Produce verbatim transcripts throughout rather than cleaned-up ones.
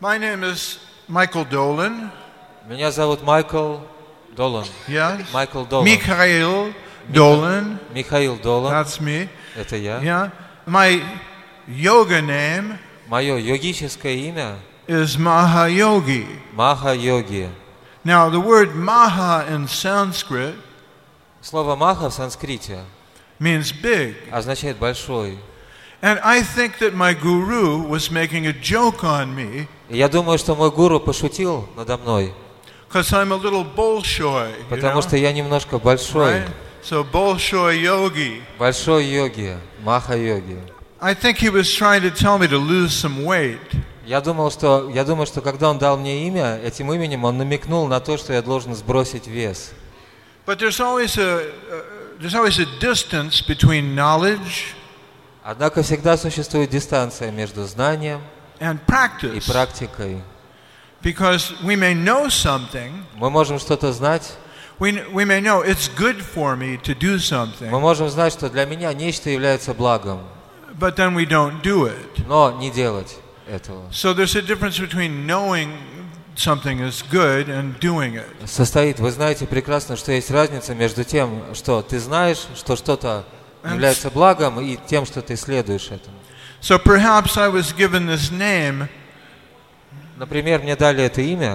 My name is Michael Dolan. Меня зовут Майкл Долан. Yes. Майкл Долан. Mikhail Dolan. Михаил Долан. That's me. Это я. Yeah. My yoga name Мое йогическое имя is Mahayogi. Маха-йоги. Now, the word Maha in Sanskrit Слово Маха в санскрите means big. означает большой. And I think that my guru was making a joke on me И я думаю, что мой гуру пошутил надо мной, because I'm a little Bolshoi. You потому know? что я немножко большой. Right? So Bolshoi yogi. Большой йоги, Маха-йоги. I think he was trying to tell me to lose some weight. Я думал, что, я думаю, что когда он дал мне имя, этим именем он намекнул на то, что я должен сбросить вес. But there's always a, uh, there's always a distance between knowledge Однако всегда существует дистанция между знанием and и practice. практикой. Because we may know something, Мы можем что-то знать, we, we may know it's good for me to do мы something, можем знать, что для меня нечто является благом, but then we don't do it. но не делать этого. So there's a difference between knowing something is good and doing it. Состоит, вы знаете прекрасно, что есть разница между тем, что ты знаешь, что что-то является благом, и тем, что ты следуешь этому. So perhaps I was given this name Например, мне дали это имя,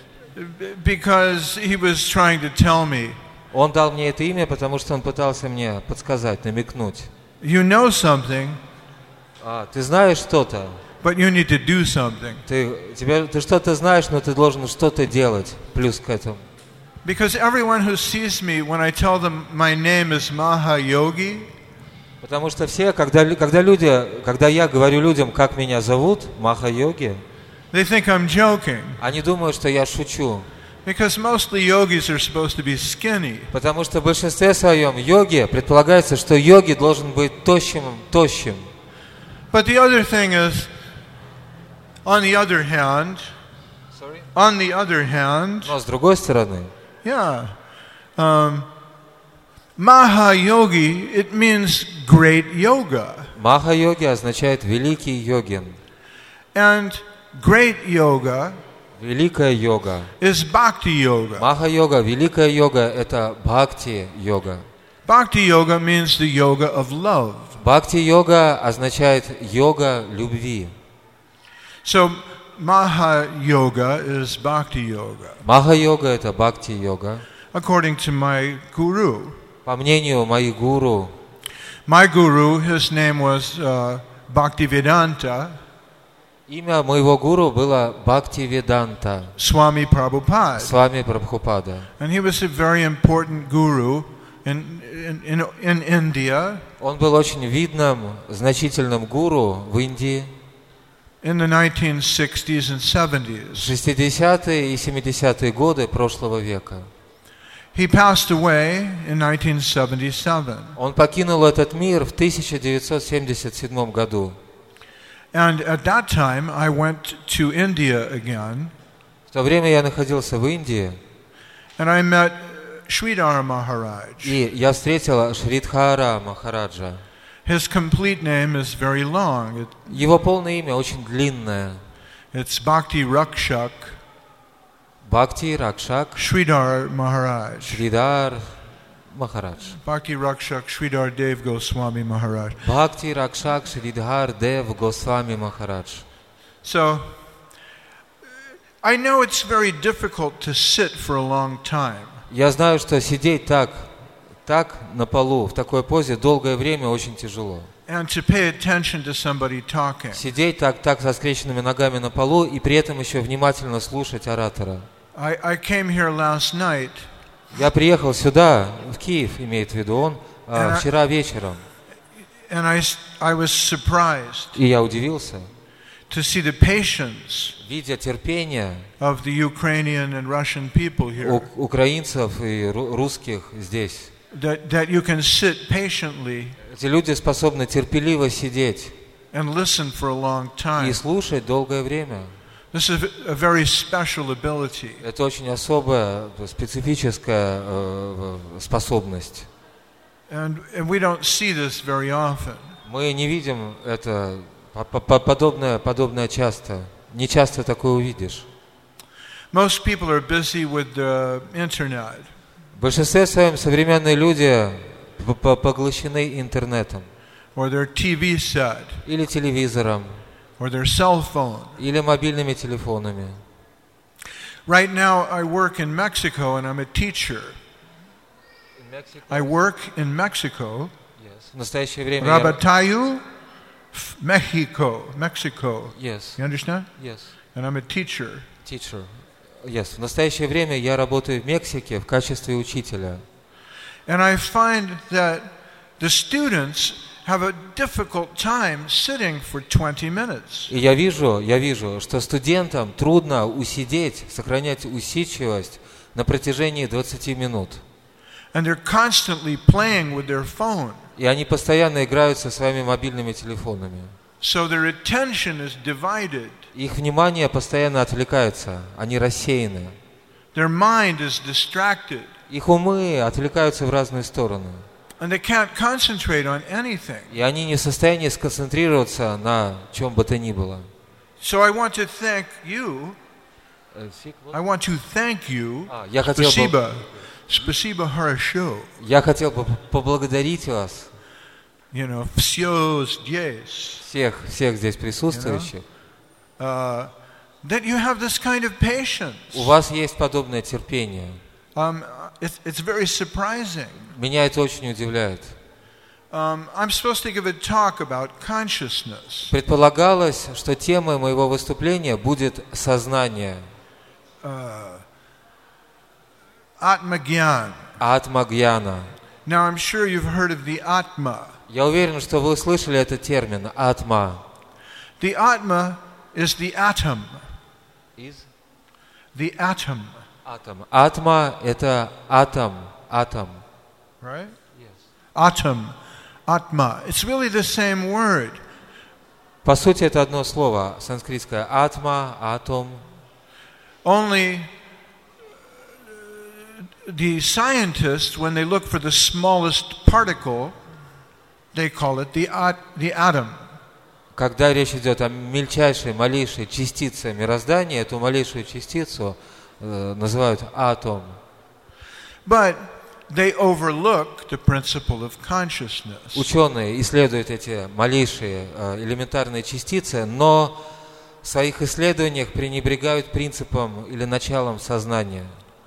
because he was trying to tell me, он дал мне это имя, потому что он пытался мне подсказать, намекнуть. you know something, А, ты знаешь что-то, but you need to do something. ты, тебе, ты что-то знаешь, но ты должен что-то делать, плюс к этому. Because everyone who sees me when I tell them my name is Mahayogi, Потому что все, когда, когда люди, когда я говорю людям, как меня зовут, Маха-йоги, they think I'm joking. они думают, что я шучу. Because mostly yogis are supposed to be skinny. Потому что в большинстве своем йоги предполагается, что йоги должен быть тощим, тощим. But the other thing is, on the other hand, Sorry? on the other hand, Но с другой стороны, yeah, um, Mahayogi, it means great yoga. Маха-йоги означает великий йогин. And great yoga Великая йога. is bhakti yoga. Маха-йога, великая йога – это бхакти-йога. Bhakti yoga means the yoga of love. Бхакти-йога означает йога любви. So Maha yoga is bhakti yoga, Маха-йога – это бхакти-йога. according to my guru. По мнению моих гуру, My guru, his name was uh, Bhaktivedanta имя моего гуру было Бхактивиданта, Swami Prabhupada. Свами Прабхупада. And he was a very important guru in, in, in, in India Он был очень видным, значительным гуру в Индии in the nineteen sixties and в seventies. шестидесятые и семидесятые годы прошлого века. He passed away in nineteen seventy-seven. Он покинул этот мир в тысяча девятьсот семьдесят седьмом году. And at that time, I went to India again, В то время я находился в Индии, and I met Sridhar Maharaj. и я встретил Шридхара Махараджа. His complete name is very long. It, Его полное имя очень длинное. it's Bhakti Rakshak Бхакти Ракшак Sridhar Maharaj. Шридар Махарадж. Bhakti Rakshak Sridhar Dev Goswami Maharaj. Бхакти Ракшак Шридхар Дев Госвами Махарадж. So, I know it's very difficult to sit for a long time. Я знаю, что сидеть так, так на полу, в такой позе долгое время очень тяжело. And to pay attention to somebody talking. Сидеть так, так со скрещенными ногами на полу и при этом еще внимательно слушать оратора. I, I came here last night, Я приехал сюда, в Киев, имеет в виду он, а, And I- вчера вечером, and I, s- I was surprised и я удивился, to see the patience видя терпение of the Ukrainian and Russian people here. у украинцев и ру- русских здесь. That, that you can sit patiently Эти люди способны терпеливо сидеть and listen for a long и time. слушать долгое время. This is a very special ability. Это очень особая, специфическая э, способность. And, and we don't see this very often. Мы не видим это по- по- подобное, подобное часто, не часто такое увидишь. Most people are busy with the internet. В большинстве своем современные люди поглощены интернетом. Or their T V set. Или телевизором. Or their cell phone. Или мобильными телефонами. Right now I work in Mexico and I'm a teacher. I work in Mexico. Yes. В настоящее время Работаю в Mexico, Mexico. Yes. You understand? Yes. And I'm a teacher. Teacher. Yes. В настоящее время я работаю в Мексике в качестве учителя. And I find that the students have a difficult time sitting for twenty minutes. И я вижу, я вижу, что студентам трудно усидеть, сохранять усидчивость на протяжении двадцати минут. And they're constantly playing with their phone. И они постоянно играют со своими мобильными телефонами. So their attention is divided. Их внимание постоянно отвлекается, они рассеяны. Their mind is distracted. Их умы отвлекаются в разные стороны. And they can't concentrate on anything. И они не в состоянии сконцентрироваться на чем бы то ни было. So I want to thank you. I want to thank you. А, я хотел бы, Спасибо хорошо. я хотел бы поблагодарить вас. You know, все здесь. Всех, всех здесь присутствующих. You know, uh, that you have this kind of patience. У вас есть подобное терпение. Um, it's, it's very surprising. Меня это очень удивляет. Um, I'm supposed to give a talk about consciousness. Предполагалось, что темой моего выступления будет сознание. Uh, Atma-gyan. Атма-гьяна. Now I'm sure you've heard of the Atma. Я уверен, что вы слышали этот термин атма. The Atma is the atom. Is? The atom. Атом. Атма – это атом. Атом. Right? Yes. Atom. Atma. It's really the same word. По сути, это одно слово. Санскритское атма, атом. Only the scientists, when they look for the smallest particle, they call it the, at, the atom. Когда речь идет о мельчайшей, малейшей частице мироздания, эту малейшую частицу э, называют атом. But they overlook the principle of consciousness. Ученые исследуют эти малейшие э, элементарные частицы, но в своих исследованиях пренебрегают принципом или началом сознания.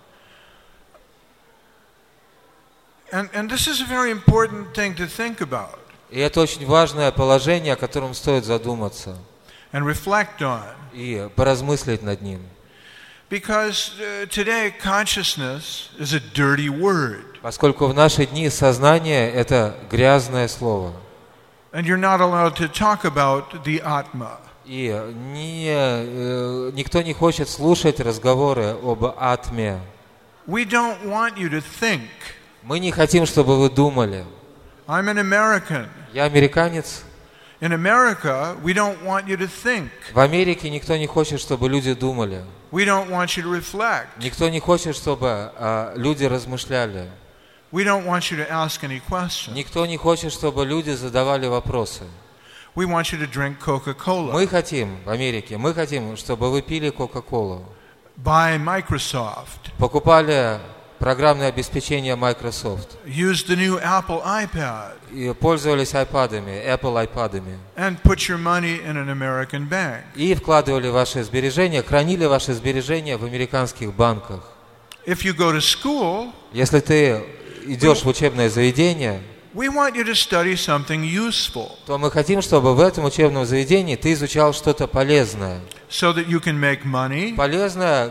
And, and this is a very important thing to think about. И это очень важное положение, о котором стоит задуматься and reflect on. И поразмыслить над ним. Because uh, today consciousness is a dirty word. Поскольку в наши дни сознание – это грязное слово. And you're not allowed to talk about the Atma. И не, э, никто не хочет слушать разговоры об атме. We don't want you to think. Мы не хотим, чтобы вы думали. I'm an American. Я американец. In America, we don't want you to think. В Америке никто не хочет, чтобы люди думали. We don't want you to reflect. Никто не хочет, чтобы э, люди размышляли. We don't want you to ask any questions. Никто не хочет, чтобы люди задавали вопросы. We want you to drink Coca-Cola. Мы хотим в Америке, мы хотим, чтобы вы пили Кока-Колу. Buy Microsoft. Покупали программное обеспечение Microsoft. Use the new Apple iPad. И пользовались iPad'ами, Apple iPad'ами. And put your money in an American bank. И вкладывали ваши сбережения, хранили ваши сбережения в американских банках. If you go to school, если ты идешь в учебное заведение, we want you to study something useful. То мы хотим, чтобы в этом учебном заведении ты изучал что-то полезное. So that you can make money. Полезное,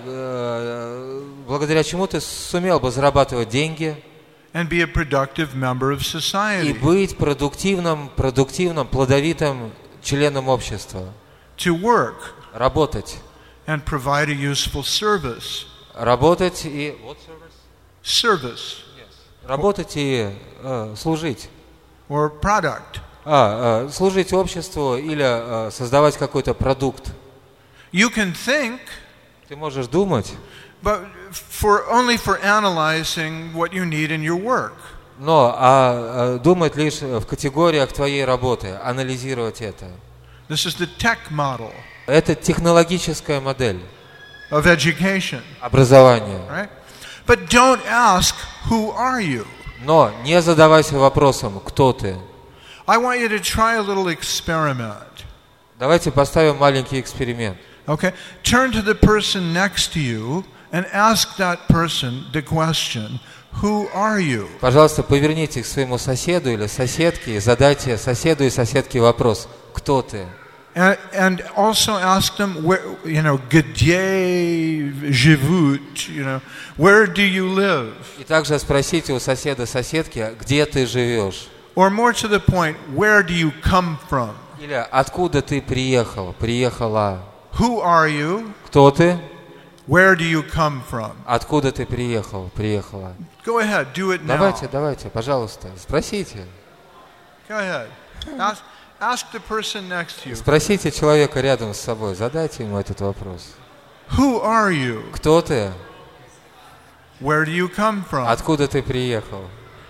э, благодаря чему ты сумел бы зарабатывать деньги. And be a productive member of society. И быть продуктивным, продуктивным, плодовитым членом общества. To work. Работать. And provide a useful service. Работать и What service? Service. Yes. Работать и э, служить. Or product. А, э, служить обществу или э, создавать какой-то продукт. You can think. Ты можешь думать. But for only for analyzing what you need in your work. Но а, а, думать лишь в категориях твоей работы, анализировать это. This is the tech model. Это технологическая модель of education, образования. right? But don't ask, who are you? Но не задавайся вопросом, кто ты. I want you to try a little experiment. Давайте поставим маленький эксперимент. Okay? Turn to the person next to you and ask that person the question, who are you? Пожалуйста, поверните к своему соседу или соседке и задайте соседу и соседке вопрос, кто ты? And, and also ask them, where, you know, где живут, you know, where do you live? И также спросите у соседа соседки, где ты живешь? Or more to the point, where do you come from? Или откуда ты приехал, приехала? Who are you? Кто ты? Where do you come from? Откуда ты приехал, приехала? Go ahead, do it now. Давайте, давайте, пожалуйста, спросите. Go ahead. Ask, ask the person next to you. Спросите человека рядом с собой, задайте ему этот вопрос. Who are you? Кто ты? Where do you come from? Откуда ты приехал?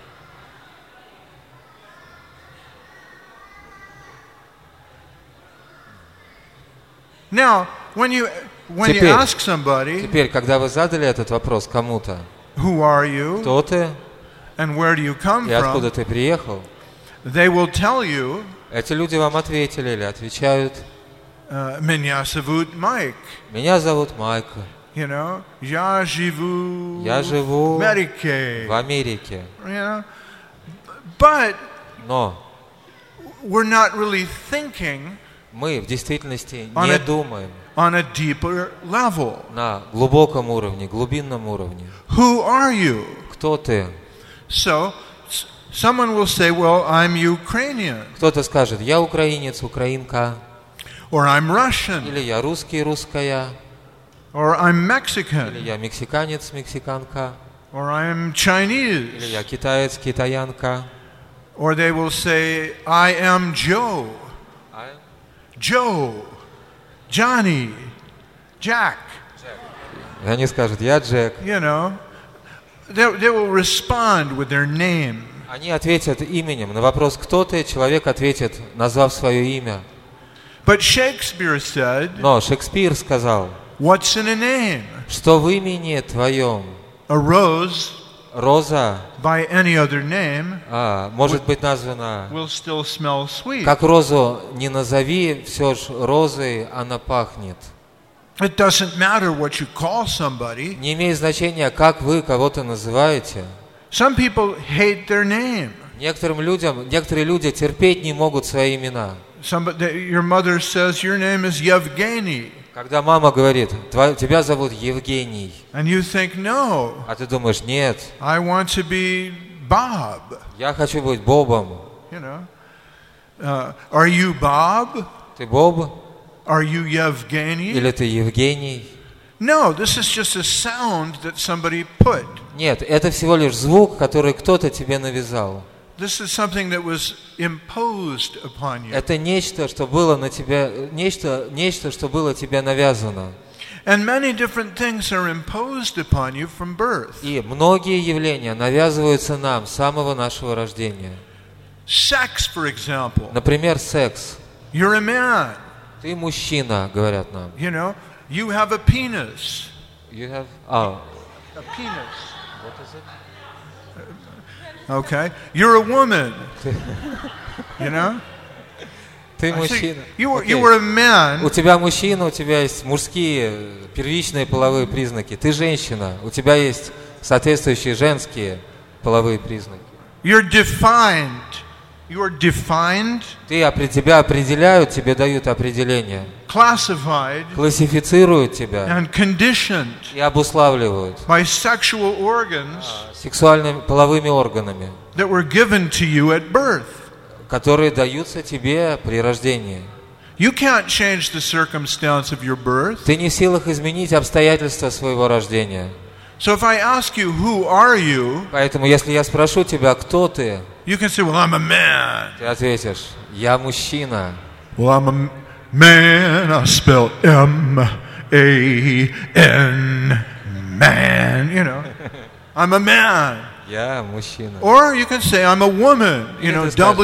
Now, when you when Теперь, you ask somebody, теперь, когда вы задали этот вопрос кому-то, who are you кто ты and where do you come и откуда from, ты приехал, they will tell you, эти люди вам ответили или отвечают, uh, меня зовут Майк. меня зовут Майк, You know, я живу я живу в Америке. в Америке. You know, but Но we're not really thinking мы в действительности On не a- думаем on a deeper level. на глубоком уровне, глубинном уровне. Who are you? Кто ты? So, s- someone will say, well, I'm Ukrainian, Кто-то скажет, я украинец, украинка, or I'm Russian, или я русский, русская, or I'm или Mexican, я мексиканец, мексиканка, or I'm или Chinese. я китаец, китаянка. Or they will say, I am Joe, Joe, Johnny, Jack. И они скажут, я Джек. You know, they, they will respond with their name. Они ответят именем. На вопрос, кто ты, человек ответит, назвав свое имя. But Shakespeare said, Но Шекспир сказал, what's in a name? что в имени твоем A rose роза by any other name а, может быть названа, will still smell sweet. как розу не назови, все ж розой она пахнет. It doesn't matter what you call somebody. Не имеет значения, как вы кого-то называете. Some people hate their name. Некоторым людям, некоторые люди терпеть не могут свои имена. Somebody, your mother says your name is Yevgeny, Когда мама говорит, «Тва- тебя зовут Евгений, and you think, no, а ты думаешь, нет, I want to be Bob. я хочу быть Бобом. You know, uh, are you Bob? Ты Боб Are you Yevgeny? или ты Евгений? No, this is just a sound that somebody put. Нет, это всего лишь звук, который кто-то тебе навязал. This is something that was imposed upon you. Это нечто, что было на тебя, нечто, нечто, что было тебе навязано. And many different things are imposed upon you from birth. И многие явления навязываются нам с самого нашего рождения. Sex, for example. Например, секс. You're a man. Ты мужчина, говорят нам. You know, you have a penis. You have... а, A penis. Okay. You're a woman. You know? ты I see- мужчина. You were, Окей. you were a man. У тебя мужчина, у тебя есть мужские первичные половые признаки. Ты женщина, у тебя есть соответствующие женские половые признаки. You're defined. You are defined, Ты, опре- тебя определяют, тебе дают определение. classified, Классифицируют тебя and conditioned и обуславливают by sexual organs сексуальными половыми органами, that were given to you at birth. которые даются тебе при рождении. You can't change the circumstance of your birth. Ты не в силах изменить обстоятельства своего рождения. So if I ask you, who are you? Поэтому, если я спрошу тебя, кто ты, You can say, well, I'm a man. ты ответишь, я мужчина. Well, I'm a m- man. I spell M A N, man, you know. I'm a man. Я мужчина. Or you can say, I'm a woman. You Или know, ты скажешь- W-O-M-A-N. I'm a woman. Или ты скажешь, я женщина. W O M A N. I'm a woman. You know, W O M A N. I'm a woman. Или ты скажешь, я мужчина. You know, Я женщина.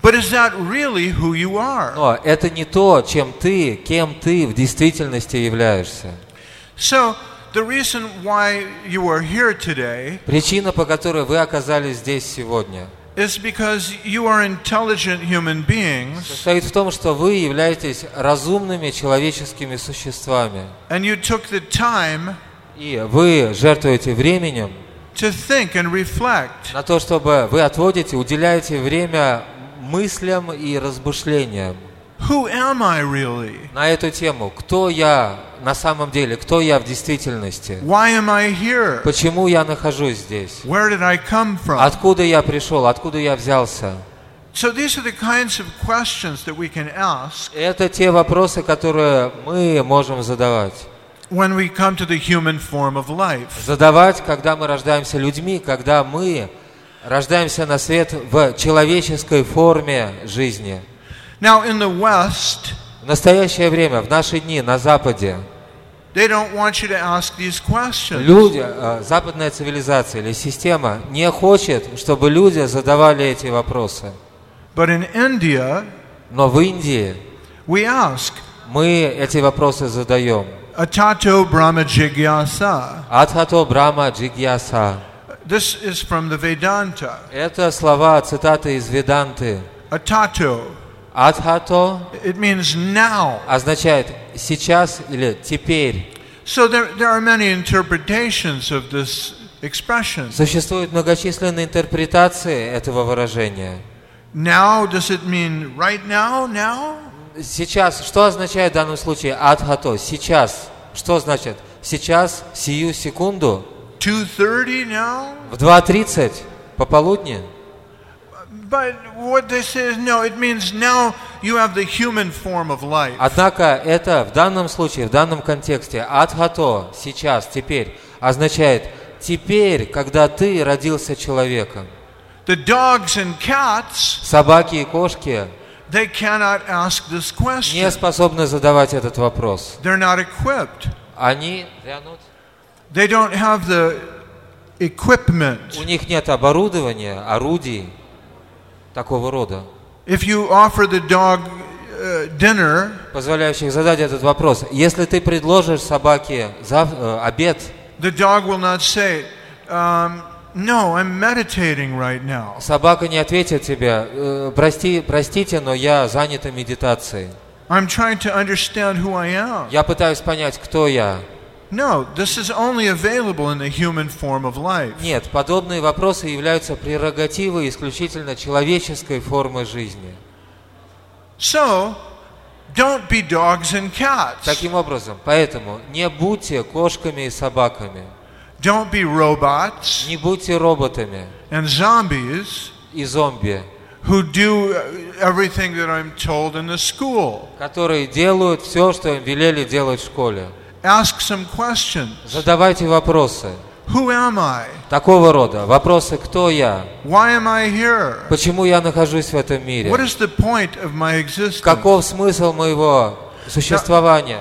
But is that really who you are? Но это не то, чем ты, кем ты в действительности являешься. So, the reason why you are here today Причина, по которой вы оказались здесь сегодня, is because you are intelligent human beings состоит в том, что вы являетесь разумными человеческими существами. and you took the time И вы жертвуете временем to think and reflect. на то, чтобы вы отводите, уделяете время мыслям и размышлениям Who am I really? на эту тему. Кто я на самом деле? Кто я в действительности? Why am I here? Почему я нахожусь здесь? Where did I come from? Откуда я пришел? Откуда я взялся? So these are the kinds of questions that we can ask Это те вопросы, которые мы можем задавать. when we come to the human form of life. Задавать, когда мы рождаемся людьми, когда мы рождаемся на свет в человеческой форме жизни. Now in the West, В настоящее время, в наши дни, на Западе, they don't want you to ask these questions. люди, э, западная цивилизация или система не хочет, чтобы люди задавали эти вопросы. But in India, Но в Индии we ask, мы эти вопросы задаем. Atato Brahma Jigyasa. Адхато Брахма Джигьяса. This is from the Vedanta. Это слова, цитаты из Веданты. Atato, Адхато it means now. означает сейчас или теперь. So there, there are many interpretations of this expression. Существуют многочисленные интерпретации этого выражения. Now, does it mean right now, now? Сейчас, что означает в данном случае адхато? Сейчас. Что значит? Сейчас, сию секунду, two thirty now? в два тридцать пополудни. But what they say is no, it means now you have the human form of life. Однако это в данном случае, в данном контексте, адхато, сейчас, теперь, означает теперь, когда ты родился человеком. The dogs and cats, Собаки и кошки they cannot ask this не question. способны задавать этот вопрос. They're not equipped. Они, They don't have the equipment. у них нет оборудования, орудий такого рода, If you offer the dog uh, dinner, позволяющих задать этот вопрос. Если ты предложишь собаке зав... э, обед, the dog will not say, um, no, I'm meditating right now. собака не ответит тебе, «Э, прости, простите, но я занята медитацией. I'm trying to understand who I am. Я пытаюсь понять, кто я. No, this is only available in the human form of life. Нет, подобные вопросы являются прерогативой исключительно человеческой формы жизни. So, don't be dogs and cats. Таким образом, поэтому не будьте кошками и собаками, Don't be robots не будьте роботами and zombies и зомби, who do everything that I'm told in the school. которые делают все, что им велели делать в школе. Ask some questions. Задавайте вопросы. Who am I? Такого рода. Вопросы, кто я? Why am I here? Почему я нахожусь в этом мире? What is the point of my existence? Каков смысл моего существования?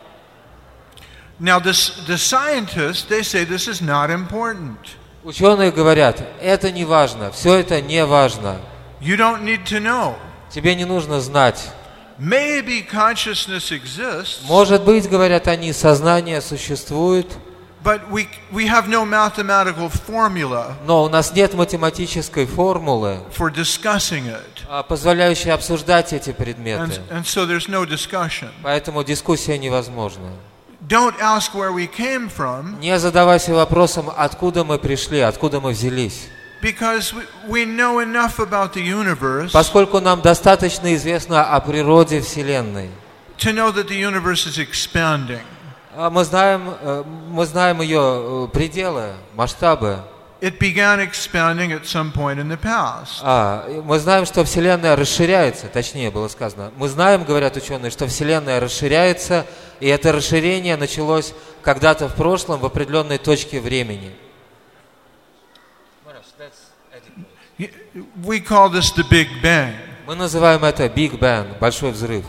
Now, this, the scientists, they say this is not important. Ученые говорят, это не важно, все это не важно. You don't need to know. Тебе не нужно знать. Maybe consciousness exists, Может быть, говорят они, сознание существует, but we, we have no mathematical formula но у нас нет математической формулы, for discussing it. а, позволяющей обсуждать эти And, предметы. and so there's no discussion. Поэтому дискуссия невозможна. Don't ask where we came from, Не задавайся вопросом, откуда мы пришли, откуда мы взялись. because we, we know enough about the universe Поскольку нам достаточно известно о природе Вселенной. to know that the universe is expanding. А Мы знаем, э, мы знаем ее э, пределы, масштабы. It began expanding at some point in the past. А, и мы знаем, что Вселенная расширяется, точнее было сказано. Мы знаем, говорят ученые, что Вселенная расширяется, и это расширение началось когда-то в прошлом, в определенной точке времени. We call this the Big Bang. Мы называем это Big Bang, большой взрыв.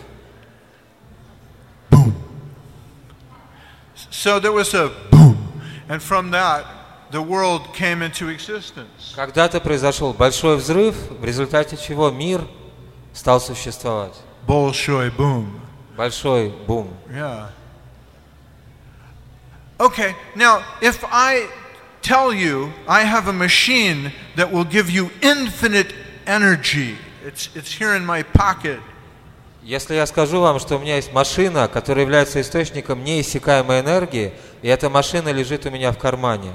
So there was a boom, and from that, the world came into existence. Когда-то произошел большой взрыв, в результате чего мир стал существовать. Bolshoi boom. Большой бум. Yeah. Okay, now if I tell you I have a machine that will give you infinite energy, it's, it's here in my pocket. Если я скажу вам, что у меня есть машина, которая является источником неиссякаемой энергии, и эта машина лежит у меня в кармане.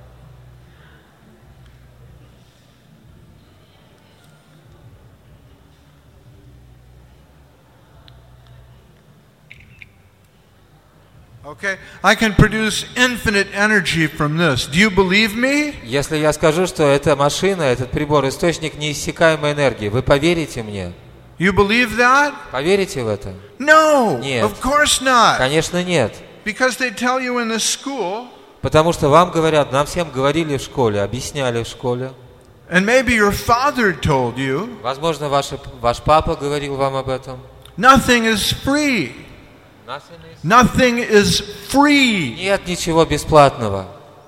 Okay, I can produce infinite energy from this. Do you believe me? Если я скажу, что эта машина, этот прибор, источник неиссякаемой энергии, вы поверите мне? You believe that? Поверите в это? No, Нет. of course not. Конечно, нет. Because they tell you in the school, Потому что вам говорят, нам всем говорили в школе, объясняли в школе. and maybe your father told you, Возможно, ваш, ваш папа говорил вам об этом. nothing is free. Nothing is free. Нет ничего бесплатного.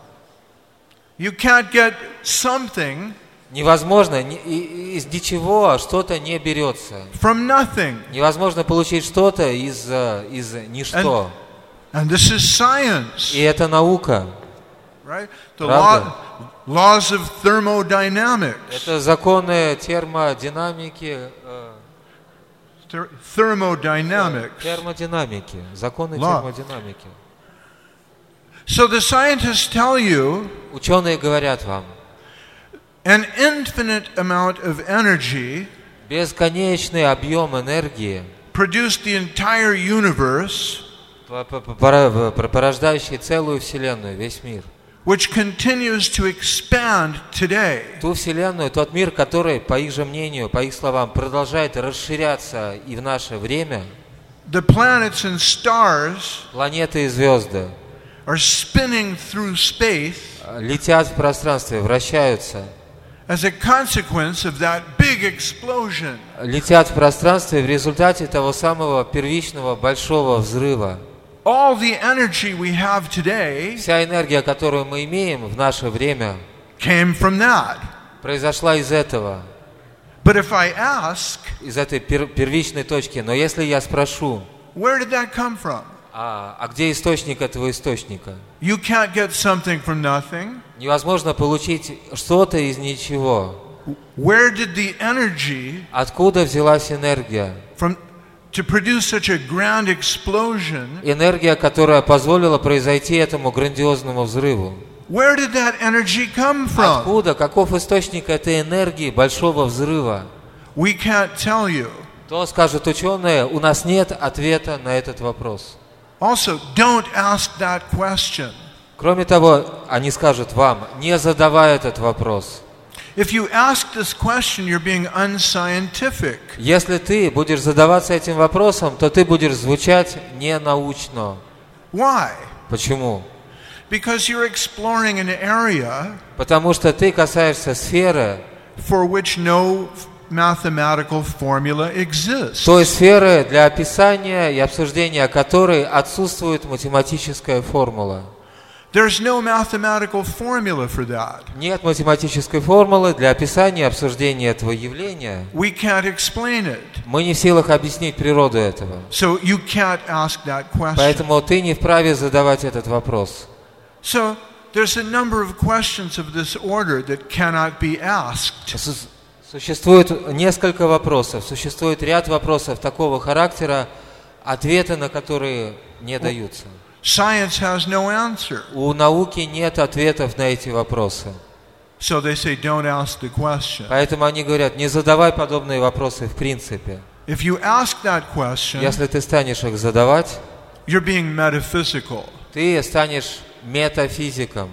You can't get something Невозможно, ни- и- из ничего что-то не берется. from nothing. Невозможно получить что-то из, э, из ничто. And this is science, И это наука. right? The Правда. law, laws of thermodynamics. Это законы термодинамики. э, Ther- thermodynamics. Термодинамики. Законы Law. термодинамики. So the scientists tell you Ученые говорят вам, an infinite amount of energy бесконечный объем энергии, produced the entire universe, по- по- по- пора- по- порождающий целую Вселенную, весь мир. which continues to expand today. Ту Вселенную, тот мир, который, по их же мнению, по их словам, продолжает расширяться и в наше время, The planets and stars планеты и звезды are spinning through space летят в пространстве, вращаются, as a consequence of that big explosion. летят в пространстве в результате того самого первичного большого взрыва. All the energy we have today Вся энергия, которую мы имеем в наше время, came from that. произошла из этого, But if I ask, из этой пер- первичной точки. Но если я спрошу, where did that come from? а, а где источник этого источника? You can't get something from nothing. Невозможно получить что-то из ничего. Where did the energy Откуда взялась энергия? from to produce such a grand explosion? Энергия, которая позволила произойти этому грандиозному взрыву. Where did that energy come from? Откуда? Каков источник этой энергии большого взрыва? We can't tell you. То скажут ученые, у нас нет ответа на этот вопрос. Also, don't ask that question. Кроме того, они скажут вам, не задавай этот вопрос. If you ask this question, you're being unscientific. Если ты будешь задаваться этим вопросом, то ты будешь звучать ненаучно. Why? Почему? Because you're exploring an area Потому что ты касаешься сферы, for which no mathematical formula exists. той сферы, для описания и обсуждения которой отсутствует математическая формула. There's no mathematical formula for that. Нет математической формулы для описания и обсуждения этого явления. We can't explain it. Мы не в силах объяснить природу этого. So you can't ask that question. Поэтому ты не вправе задавать этот вопрос. So there's a number of questions of this order that cannot be asked. Су- Существует несколько вопросов, существует ряд вопросов такого характера, ответы на которые не даются. Science has no answer. У науки нет ответов на эти вопросы. So they say don't ask the question. Поэтому они говорят, не задавай подобные вопросы в принципе. If you ask that question, Если ты станешь их задавать, you're being metaphysical. ты станешь метафизиком.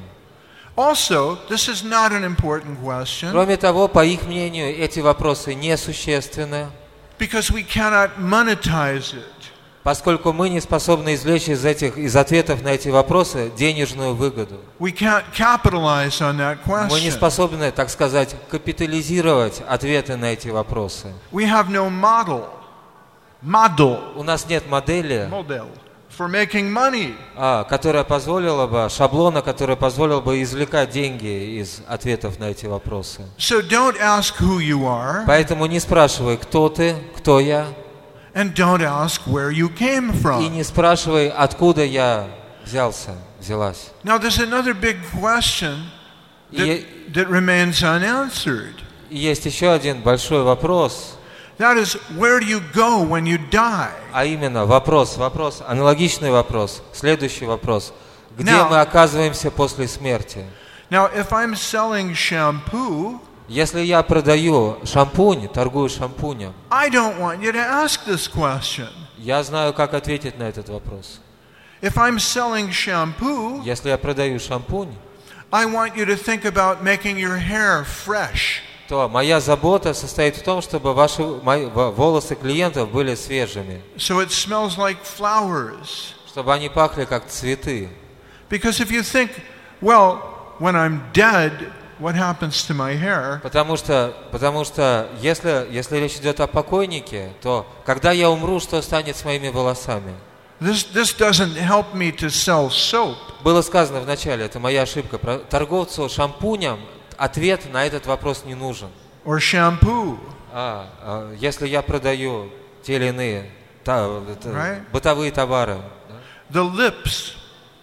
Also, this is not an important question Кроме того, по их мнению, эти вопросы несущественны, because we cannot monetize it. поскольку мы не способны извлечь из этих, из ответов на эти вопросы денежную выгоду. We can't capitalize on that Мы не question. способны, так сказать, капитализировать ответы на эти вопросы. We have no model. Model. У нас нет модели, Model. for making money. а, которая позволила бы, шаблона, которая позволила бы извлекать деньги из ответов на эти вопросы. So don't ask who you are, Поэтому не спрашивай, кто ты, кто я, and don't ask where you came и from. не спрашивай, откуда я взялся, взялась. Now there's another big question that, И that remains unanswered. и есть еще один большой вопрос, That is, where do you go when you die? а именно вопрос, вопрос, аналогичный вопрос, следующий вопрос. Где Now- мы оказываемся после смерти? Now, if I'm selling shampoo, Если я продаю шампунь, торгую шампунем, I don't want you to ask this question. я знаю, как ответить на этот вопрос. If I'm selling shampoo, Если я продаю шампунь, I want you to think about making your hair fresh. то моя забота состоит в том, чтобы ваши мои, во- волосы клиентов были свежими, So it smells like flowers. чтобы они пахли как цветы. Because if you think, well, when I'm dead, what happens to my hair? Потому что, потому что если, если речь идет о покойнике, то когда я умру, что станет с моими волосами? This, this doesn't help me to sell soap. Было сказано в начале, это моя ошибка, про- торговцу шампунем ответ на этот вопрос не нужен. Or shampoo. А, а, если я продаю те или иные та- это, Right. бытовые товары, The lips.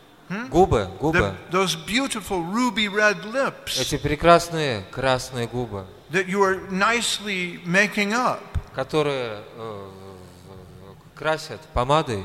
губы, губы, The, those beautiful ruby red lips эти прекрасные красные губы, that you are nicely making up. которые э, красят помадой,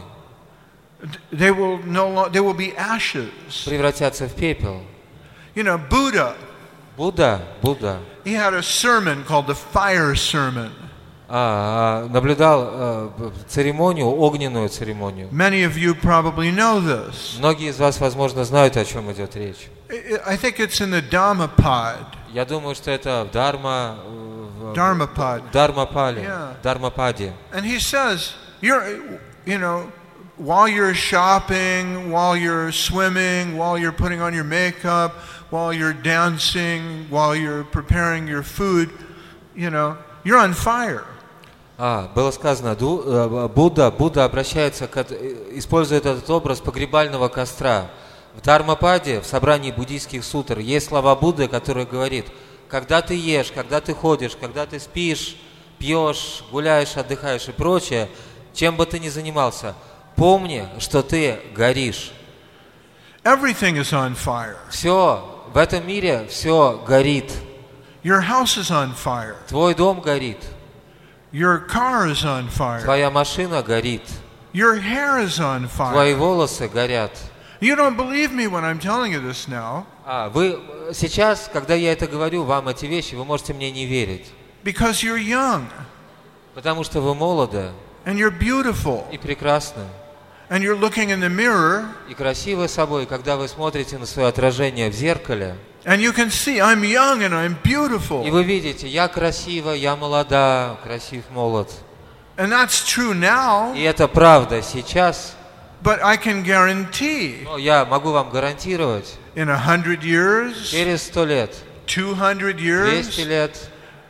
They will no lo- they will be ashes. превратятся в пепел. You know, Buddha, Будда, Будда, he had a sermon called the fire sermon. а, а, наблюдал э, церемонию, огненную церемонию. Many of you probably know this. Многие из вас, возможно, знают, о чем идет речь. I I think it's in the Dhammapad. Я думаю, что это в Дарма, э, в- Dharmapad. в Дармапале, Yeah. Дармападе. And he says, you're, you know, while you're shopping, while you're swimming, while you're putting on your makeup, while you're dancing, while you're preparing your food, you know, you're on fire. А, было сказано, Ду- э, Будда, Будда обращается, к, эт- э, использует этот образ погребального костра. В Дharmapade, в собрании буддийских сутр, есть слова Будды, которые говорит, когда ты ешь, когда ты ходишь, когда ты спишь, пьешь, гуляешь, отдыхаешь и прочее, чем бы ты ни занимался, помни, что ты горишь. Everything is on fire. Все, в этом мире все горит. Your house is on fire. Твой дом горит, Your car is on fire. твоя машина горит, Your hair is on твои fire. волосы горят. You don't believe me when I'm telling you this now, А, вы сейчас, когда я это говорю, вам эти вещи, вы можете мне не верить. because you're young Потому что вы молоды and you're beautiful и прекрасны, and you're looking in the mirror и красивы собой, когда вы смотрите на свое отражение в зеркале, and you can see I'm young and I'm и beautiful. вы видите, я красива, я молода, красив, молод. And that's true now, И это правда сейчас, but I can guarantee но я могу вам гарантировать, in a hundred years, через сто лет, two hundred двести years, лет,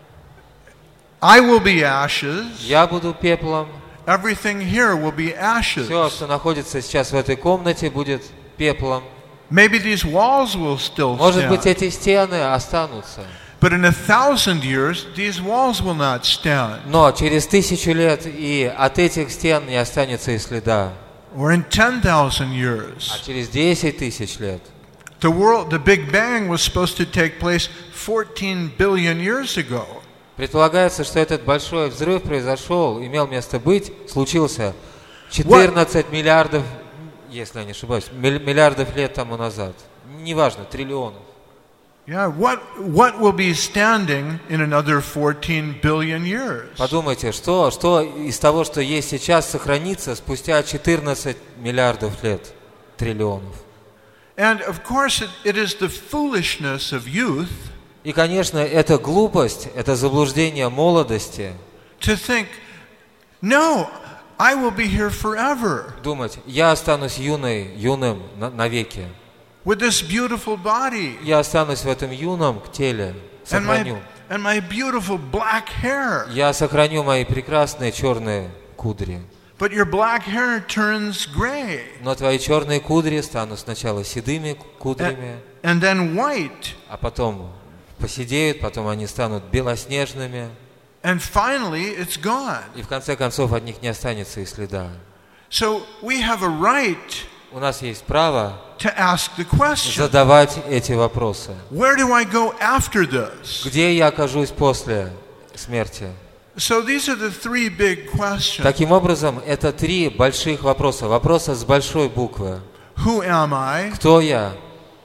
I will be ashes. я буду пеплом. Everything here will be Все, ashes. что находится сейчас в этой комнате, будет пеплом. Maybe these walls will still Может быть, stand, эти стены останутся. but in a thousand years, these walls will not stand. Но через тысячу лет и от этих стен не останется и следа. Or in ten thousand А years. через десять тысяч лет. The world, the Big Bang was supposed to take place fourteen billion years ago. Предполагается, что этот большой взрыв произошел, имел место быть, случился четырнадцать миллиардов, если я не ошибаюсь, миль- миллиардов лет тому назад. Неважно, триллионов. Yeah, what, what will be standing in another fourteen billion years? Подумайте, что, что из того, что есть сейчас, сохранится спустя четырнадцать миллиардов лет, триллионов. And of course, it, it is the foolishness of youth И, конечно, это глупость, это заблуждение молодости, to think, no, I will be here forever думать, я останусь юной, юным на- навеки. with this beautiful body Я останусь в этом юном теле, and my, сохраню. and my beautiful black hair. Я сохраню мои прекрасные черные кудри. but your black hair turns gray. Но твои черные кудри станут сначала седыми кудрями, And then white. а потом поседеют, потом они станут белоснежными. And finally, it's gone. И в конце концов от них не останется и следа. So we have a right У нас есть право to ask the question. задавать эти вопросы. Where do I go after this? Где я окажусь после смерти? So these are the three big questions. Таким образом, это три больших вопроса. Вопросы с большой буквы. Who am I? Кто я?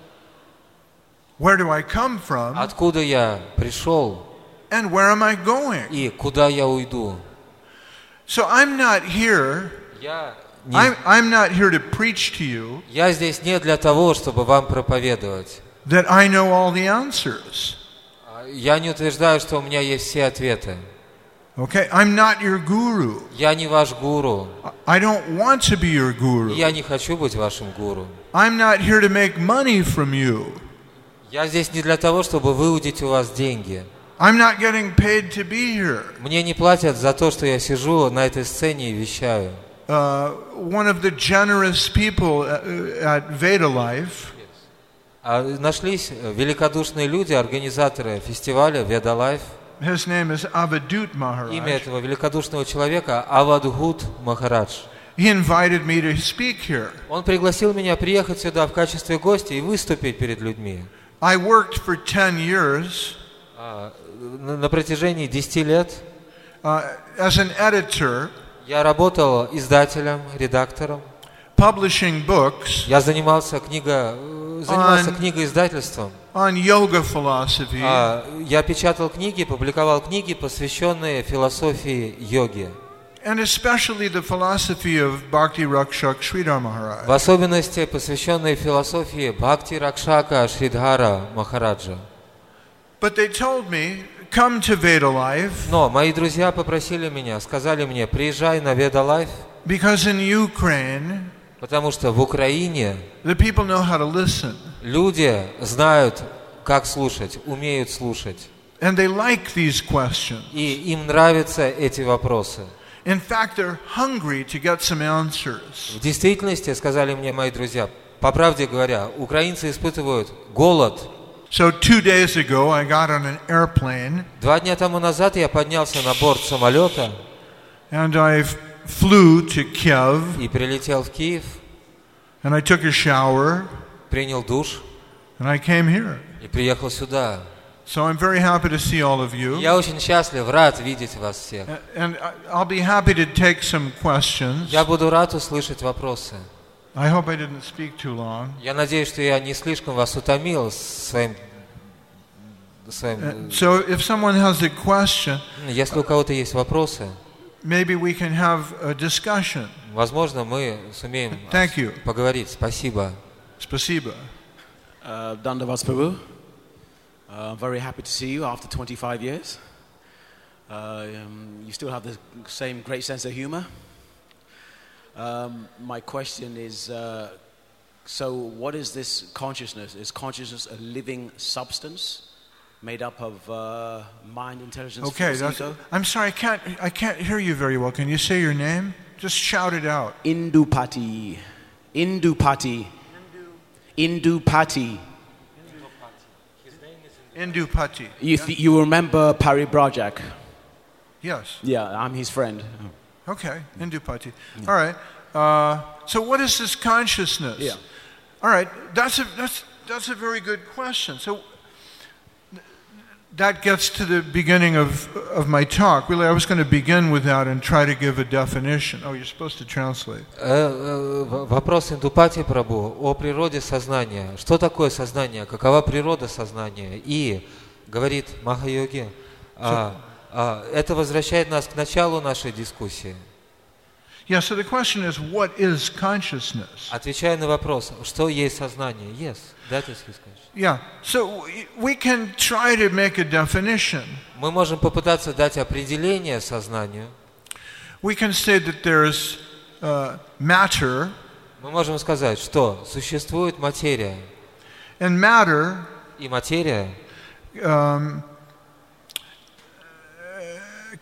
Where do I come from? Откуда я пришел? And where am I going? И куда я уйду? So I'm not here. Я, не, I'm, I'm not here to preach to you я здесь не для того, чтобы вам проповедовать. that I know all the answers. Я не утверждаю, что у меня есть все ответы. Okay? I'm not your guru. Я не ваш гуру. I don't want to be your guru. Я не хочу быть вашим гуру. I'm not here to make money from you. Я здесь не для того, чтобы выудить у вас деньги. I'm not getting paid to be here. Мне не платят за то, что я сижу на этой сцене и вещаю. Uh, one of the generous people at, at Veda Life А нашлись великодушные люди, организаторы фестиваля Veda Life. His name is Avadut Имя Maharaj. этого великодушного человека Авадхут Махарадж. He invited me to speak here. Он пригласил меня приехать сюда в качестве гостя и выступить перед людьми. I worked for ten years А, на, на протяжении десяти лет uh, as an editor, я работал издателем, редактором. publishing books Я занимался книго, занимался Он- книгоиздательством. on yoga philosophy А, я печатал книги, публиковал книги, посвященные философии йоги. and especially the philosophy of Bhakti Rakshak Sridhar В Maharaj. особенности посвященные философии Бхакти Ракшака Шридхара Махараджа. But they told me, come to Veda Life Но мои друзья попросили меня, сказали мне, приезжай на Veda Life, because in Ukraine потому что в Украине the people know how to listen люди знают, как слушать, умеют слушать. and they like these questions. И им нравятся эти вопросы. In fact, they're hungry to get some answers. В действительности, сказали мне мои друзья, по правде говоря, украинцы испытывают голод. So two days ago, I got on an airplane Два дня тому назад я поднялся на борт самолета and I f- flew to Kiev и прилетел в Киев, and I took a shower принял душ and I came here. и приехал сюда. So I'm very happy to see all of you. Я очень счастлив, рад видеть вас всех. A- And I- I'll be happy to take some questions. Я буду рад услышать вопросы. I hope I didn't speak too long. Я надеюсь, что я не слишком вас утомил своим... своим... Uh, So if someone has a question, Если у кого-то есть вопросы, maybe we can have a discussion. возможно, мы сумеем Thank you. поговорить. Спасибо. Spasiba. Uh, Dandavad Prabhu, uh, I'm very happy to see you after twenty-five years. Uh, um, you still have the same great sense of humor. Um, my question is, uh, so what is this consciousness? Is consciousness a living substance made up of uh, mind, intelligence, Okay, force, that's, ego? I'm sorry, I can't, I can't hear you very well. Can you say your name? Just shout it out. Indupati. Indupati. Indupati. Indupati. You, th- you remember Paribrajak? Yes. Yeah, I'm his friend. Okay, Indupati. All right. Uh, so what is this consciousness? Yeah. All right. That's a that's that's a very good question. So th- that gets to the beginning of of my talk. Really, I was going to begin with that and try to give a definition. Oh, you're supposed to translate. Э, э, в- Вопрос Индупати Прабху о природе сознания. Что такое сознание? Какова природа сознания? И, говорит Маха-йоги, а, а, это возвращает нас к началу нашей дискуссии. Yeah. So the question is, what is consciousness? Отвечая на вопрос, что есть сознание? Yes, that is his question. Yeah. So we- we can try to make a definition. Мы можем попытаться дать определение сознанию. We can say that there's uh, matter, Мы можем сказать, что существует материя. and matter И материя um,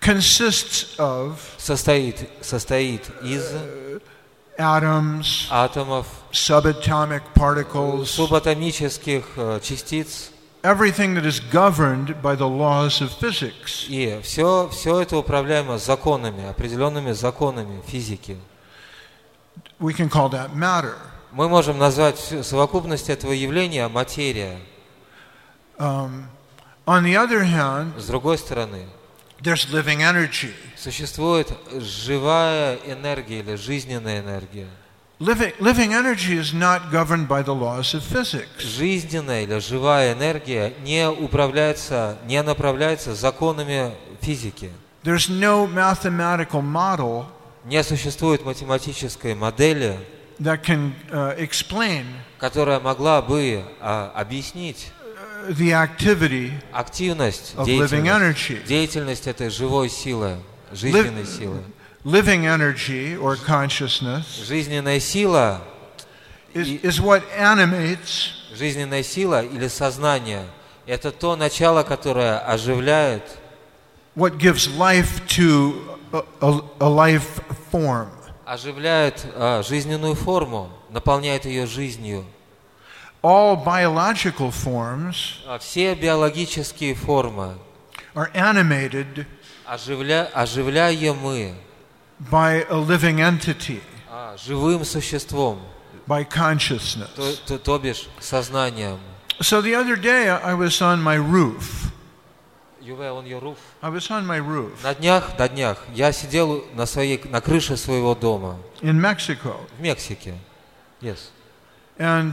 consists of состоит, состоит из atoms, атомов, subatomic particles, субатомических э, частиц. everything that is governed by the laws of physics. И все, все это управляемо законами, определенными законами физики. We can call that matter. Мы можем назвать совокупность этого явления материя. Um, on the other hand, С другой стороны, there's living energy. существует живая энергия или жизненная энергия. Living, living energy is not governed by the laws of physics. Жизненная или живая энергия не управляется, не направляется законами физики. There's no mathematical model Не существует математической модели, that can uh, explain которая могла бы а, объяснить the activity активность, of living деятельность, energy. деятельность этой живой силы, жизненной силы. Living energy or consciousness Жизненная сила, is, is what animates жизненная сила или сознание – это то начало, которое оживляет, what gives life to a, a, a life form. оживляет а, жизненную форму, наполняет ее жизнью. All biological forms А все биологические формы are animated оживля, оживляемы by a living entity, а, живым существом, by consciousness. то, то, то бишь сознанием. So the other day I was on my roof. You were on your roof? I was on my roof На днях, на днях я сидел на, своей, на крыше своего дома in Mexico, в Мексике. Yes. and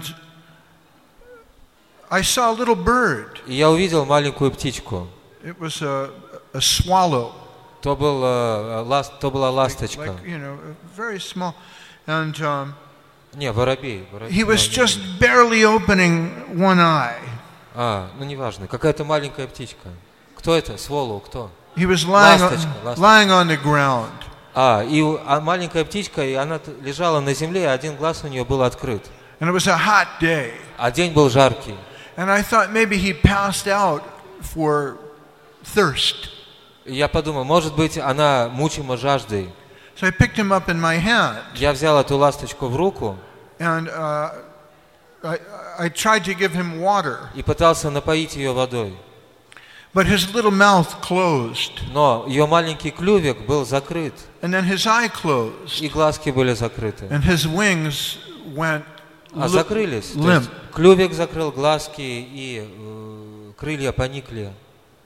I saw a little bird. И я увидел маленькую птичку. It was a, a swallow. То, был, э, лас, то была ласточка. Like, you know, very small. And um, Не, воробей. воробей. he was No, just не- barely opening one eye. А, ну неважно. Какая-то маленькая птичка. Кто это? Сволоу, кто? He was lying Ласточка, on, ласточка. lying on the ground. А, и у- а маленькая птичка, и она т- лежала на земле, и один глаз у нее был открыт. And it was a hot day. А день был жаркий. And I thought maybe he passed out for thirst. И я подумал, может быть, она мучима жаждой. So I picked him up in my hand. Я взял эту ласточку в руку And uh, I, I tried to give him water. и пытался напоить ее водой. But his little mouth closed. Но ее маленький клювик был закрыт, And then his eye closed. и глазки были закрыты. And his wings went А li- закрылись. То limp. есть клювик закрыл глазки, и э, крылья поникли.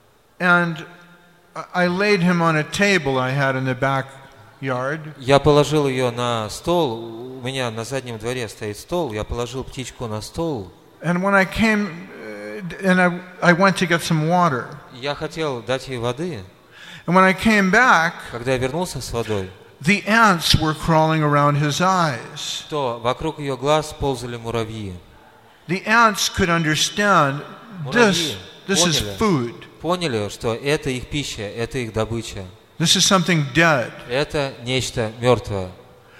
And I laid him on a table I had in the backyard. Я положил ее на стол. У меня на заднем дворе стоит стол. Я положил птичку на стол. And when I came, uh, and I, I went to get some water. Я хотел дать ей воды. And when I came back, Когда я вернулся с водой, the ants were crawling around his eyes. то вокруг ее глаз ползали муравьи. The ants could understand this, this is food. Поняли, что это их пища, это их добыча. This is something dead. Это нечто мертвое.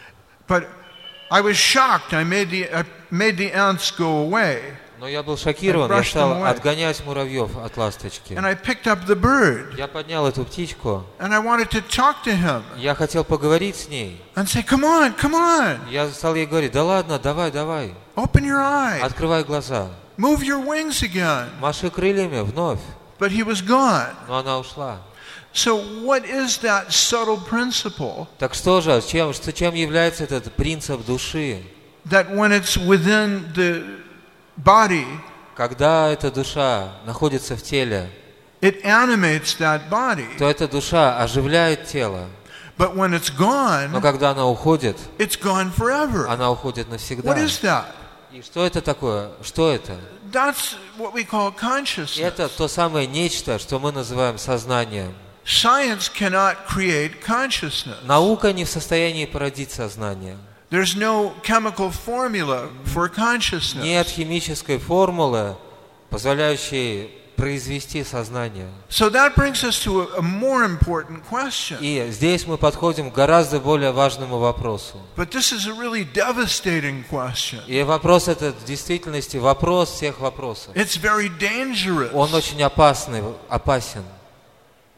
But I was shocked. I made the, I made the ants go away. Но я был шокирован, я стал отгонять муравьев от ласточки. And I picked up the bird. Я поднял эту птичку. And I wanted to talk to him. Я хотел поговорить с ней. And say, come on, come on. Я стал ей говорить, да ладно, давай, давай. Open your eye. Открывай глаза. Move your wings again. Маши крыльями вновь. But he was gone. Но она ушла. So what is that subtle principle Так что же, чем, что, чем является этот принцип души? that when it's within the body, Когда эта душа находится в теле, it animates that body. то эта душа оживляет тело. But when it's Но gone, когда она уходит, it's gone forever. она уходит навсегда. What is that? И что это такое? Что это? That's what we call consciousness. Это то самое нечто, что мы называем сознанием. Science cannot create consciousness. Наука не в состоянии породить сознание. There's no chemical formula for consciousness. Нет химической формулы, позволяющей произвести сознание. So that brings us to a, a more important question. И здесь мы подходим к гораздо более важному вопросу. But this is a really devastating question. И вопрос этот в действительности вопрос всех вопросов. It's very dangerous. Он очень опасный, опасен.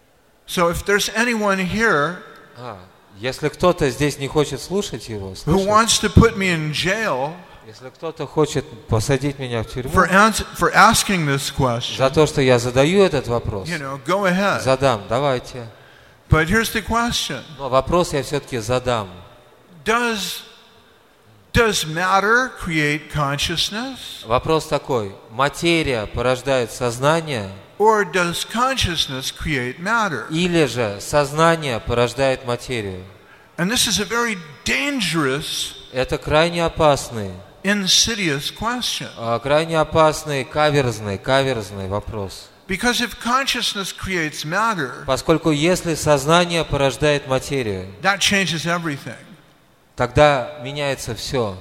So if there's anyone here А, если кто-то здесь не хочет слушать его, who слушать, wants to put me in jail если кто-то хочет посадить меня в тюрьму for ans- for asking this question, за то, что я задаю этот вопрос, you know, go ahead. задам, давайте. But here's the question. Но вопрос я все-таки задам. Does does matter create consciousness, Вопрос такой: материя порождает сознание, or does consciousness create matter? или же сознание порождает материю? And this is a very dangerous, Это крайне опасный, insidious question. а, крайне опасный, каверзный, каверзный вопрос. Because if consciousness creates matter, Поскольку если сознание порождает материю, that changes everything. тогда меняется все.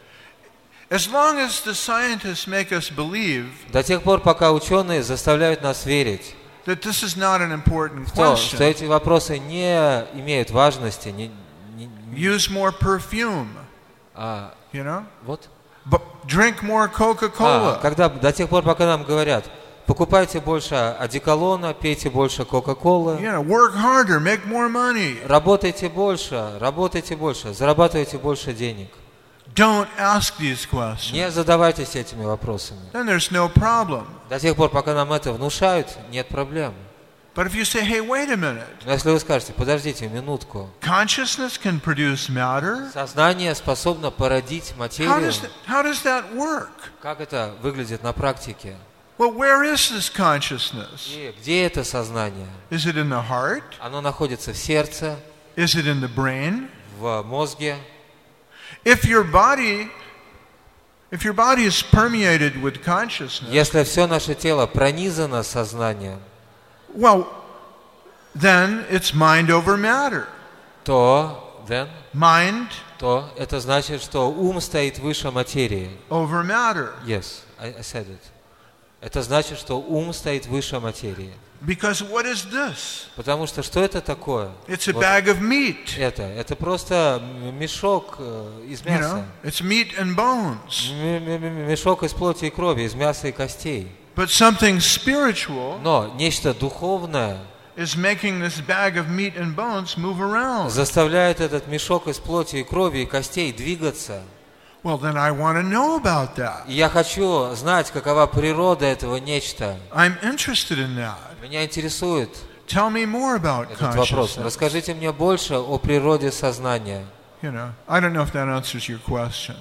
As long as the scientists make us believe До тех пор, пока ученые заставляют нас верить that this is not an important в то, что question, эти вопросы не имеют важности, не, не- не- use more perfume, а, you know? вот. But drink more А, Coca-Cola. когда, до тех пор, пока нам говорят, покупайте больше одеколона, пейте больше Кока-Колы, You know, work harder, make more money. работайте больше, работайте больше, зарабатывайте больше денег. Don't ask these questions. Не задавайтесь этими вопросами. Then there's no problem. До тех пор, пока нам это внушают, нет проблем. But if you say, hey, wait a minute, Но если вы скажете, подождите минутку, consciousness can produce matter? сознание способно породить How материю, does, th- how does that work? как это выглядит на практике? Well, where is this consciousness? И где это сознание? Is it in the heart? Оно находится в сердце, Is it in the brain? в мозге. If your body, if your body is permeated with consciousness, Если все наше тело пронизано сознанием, well, then it's mind over matter. то, then, Mind то это значит, что ум стоит выше материи. over matter. Yes, I, I said it. Это значит, что ум стоит выше материи. Because what is this? Потому что что это такое? It's a Вот bag of meat. это, это просто м- мешок э, из You know, мяса. it's meat and bones. М- м- м- Мешок из плоти и крови, из мяса и костей. But something spiritual Но нечто духовное is making this bag of meat and bones move around. заставляет этот мешок из плоти и крови и костей двигаться. Well, then I want to know about that. И я хочу знать, какова природа этого нечто. I'm interested in that. Меня интересует Tell me more about этот вопрос. consciousness. Расскажите мне больше о природе сознания. You know, I don't know if that answers your question.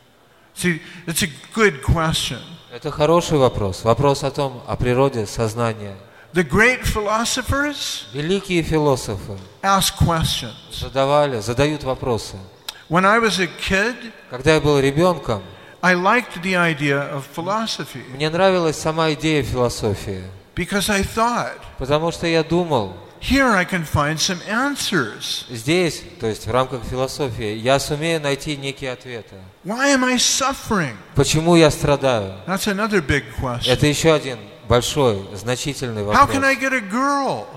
See, it's a good question. Это хороший вопрос. Вопрос о том, о природе сознания. The great philosophers Великие философы ask questions. задавали, задают вопросы. When I was a kid, Когда я был ребенком, I liked the idea of philosophy мне нравилась сама идея философии, because I thought, потому что я думал, here I can find some answers. здесь, то есть в рамках философии, я сумею найти некие ответы. Why am I suffering? Почему я страдаю? That's another big question. Это еще один большой, значительный How can I вопрос. get a girl?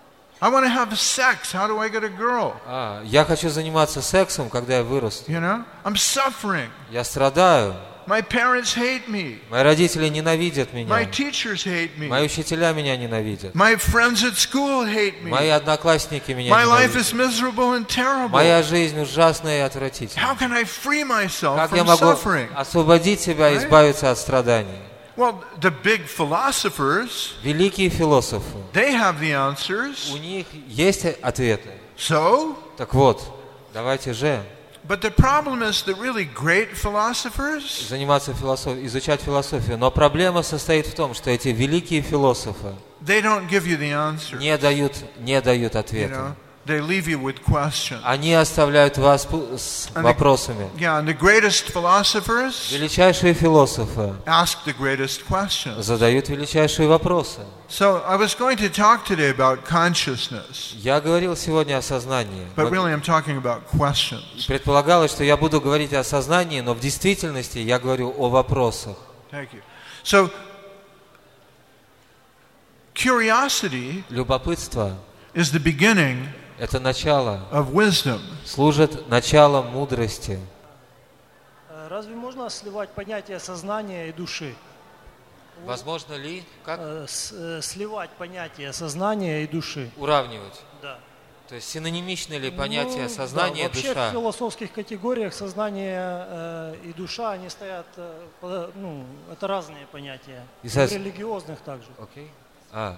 I want to have sex. How do I get a girl? А, я хочу заниматься сексом, когда я вырасту. You know, I'm suffering. Я страдаю. My parents hate me. Мои родители ненавидят My меня. teachers hate me. Мои учителя меня ненавидят. My friends at school hate me. Мои одноклассники меня My life is ненавидят. miserable and terrible. Моя жизнь ужасная и How отвратительная. can I free myself Как я from могу suffering? освободить себя и избавиться от страданий? Well, the big philosophers, Великие философы, they have the у answers. них есть ответы. So, Так вот, давайте же but the problem is the really great philosophers, заниматься философией, изучать философию. Но проблема состоит в том, что эти великие философы they don't give you the answer. не дают, не дают You ответы. know, they leave you with questions. Они оставляют вас пу- с вопросами. Yeah, and the greatest philosophers Величайшие философы ask the greatest questions. задают величайшие вопросы. So I was going to talk today about consciousness, Я говорил сегодня о сознании. but really I'm talking about questions. Предполагалось, что я буду говорить о сознании, но в действительности я говорю о вопросах. Thank you. So curiosity Любопытство is the beginning – это начало, of wisdom. служит началом мудрости. Разве можно сливать понятие сознания и души? Возможно ли как э, с- э, сливать понятия сознания и души. уравнивать? Да. То есть синонимичны ли понятия Ну, сознания да, и вообще душа? в философских категориях сознание э, и душа, они стоят, э, по- ну, это разные понятия. И И в соответственно- религиозных также. Окей. А,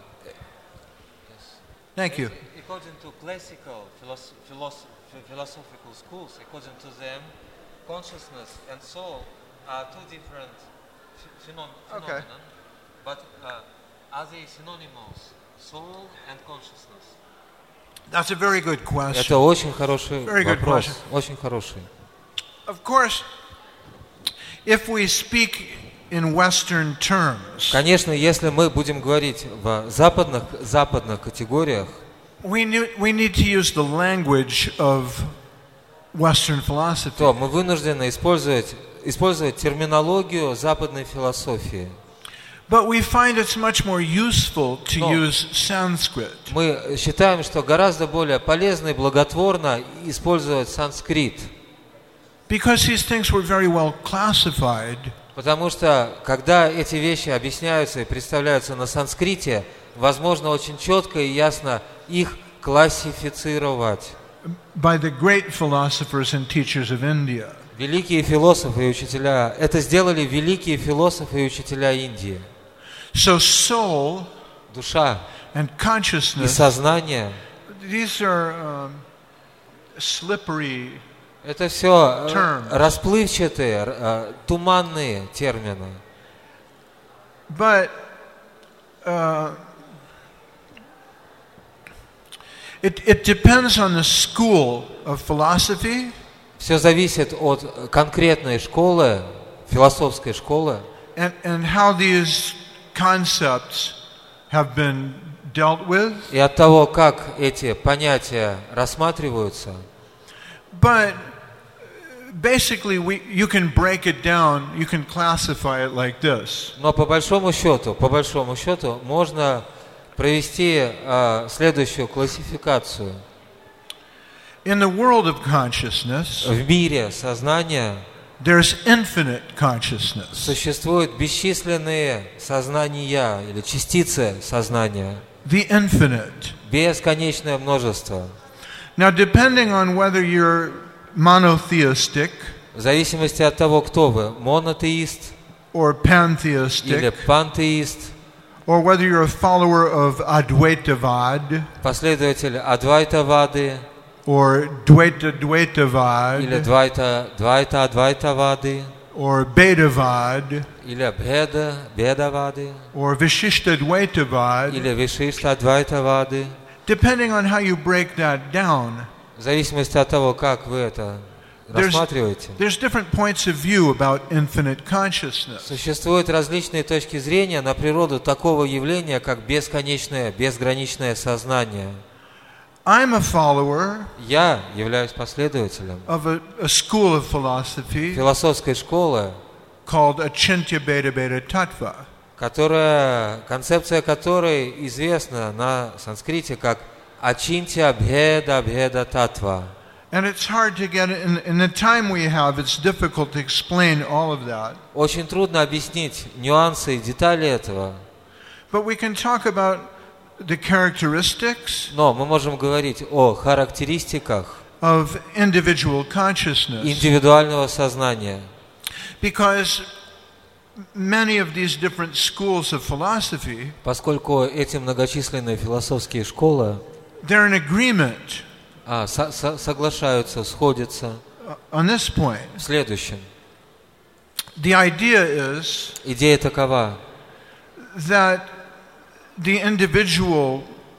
Thank you. according to classical philosoph- philosoph- philosophical schools, according to them, consciousness and soul are two different ph- phenom- Okay. phenomena. But uh, are they synonymous? Soul and consciousness. That's a very good Это question. очень хороший Very good вопрос, question. очень хороший. Of course, if we speak in Western terms, Конечно, если мы будем говорить в западных, западных категориях, we, knew, we need to use the language of Western philosophy. то мы вынуждены использовать, использовать терминологию западной философии. But we find it's much more useful to No. use Sanskrit. Мы считаем, что гораздо более полезно и благотворно использовать санскрит, Because these things were very well classified, потому что когда эти вещи объясняются и представляются на санскрите, возможно очень четко и ясно их классифицировать. by the great philosophers and teachers of India. Великие философы и учителя, это сделали великие философы и учителя Индии. So soul Душа and и consciousness, сознание these are um, slippery. это все Terms. расплывчатые, э, туманные термины. But uh, it, it depends on the school of philosophy Все зависит от конкретной школы, философской школы, and, and how these concepts have been dealt with. и от того, как эти понятия рассматриваются. But basically, we, you can break it down, you can classify it like this. Но по большому счету, по большому счету, можно провести э, следующую классификацию. In the world of consciousness, В мире сознания there's infinite consciousness. существуют бесчисленные сознания или частицы сознания, The infinite. бесконечное множество. Now, depending on whether you're monotheistic В зависимости от того, кто вы, монотеист or или pantheistic, пантеист, or whether you're a follower of Advaitavad последователь Адвайтавады or Dvaita или Dvaitavad Двайта, Двайта Адвайтавады or Bedavad или Беда, Бедавады or Vishishta Dvaitavad, или Вишишта Адвайтавады, depending on how you break that down, в зависимости от того, как вы это there's, рассматриваете. there's different points of view about infinite consciousness. Существуют различные точки зрения на природу такого явления, как бесконечное, безграничное сознание. I'm a follower Я являюсь последователем of a, a school of philosophy философской школы, called Achintya Beta Beta Tattva. которая, концепция которой известна на санскрите как Ачинтя Бхеда Бхеда Татва. And it's hard to get, in, in the time we have, it's difficult to explain all of that. Очень трудно объяснить нюансы и детали этого, But we can talk about the characteristics но мы можем говорить о характеристиках of individual consciousness. индивидуального сознания. Because many of these different schools of philosophy, Поскольку эти многочисленные философские школы they're in agreement а, со- со- соглашаются, сходятся on this point. в следующем. The idea is Идея такова, that the individual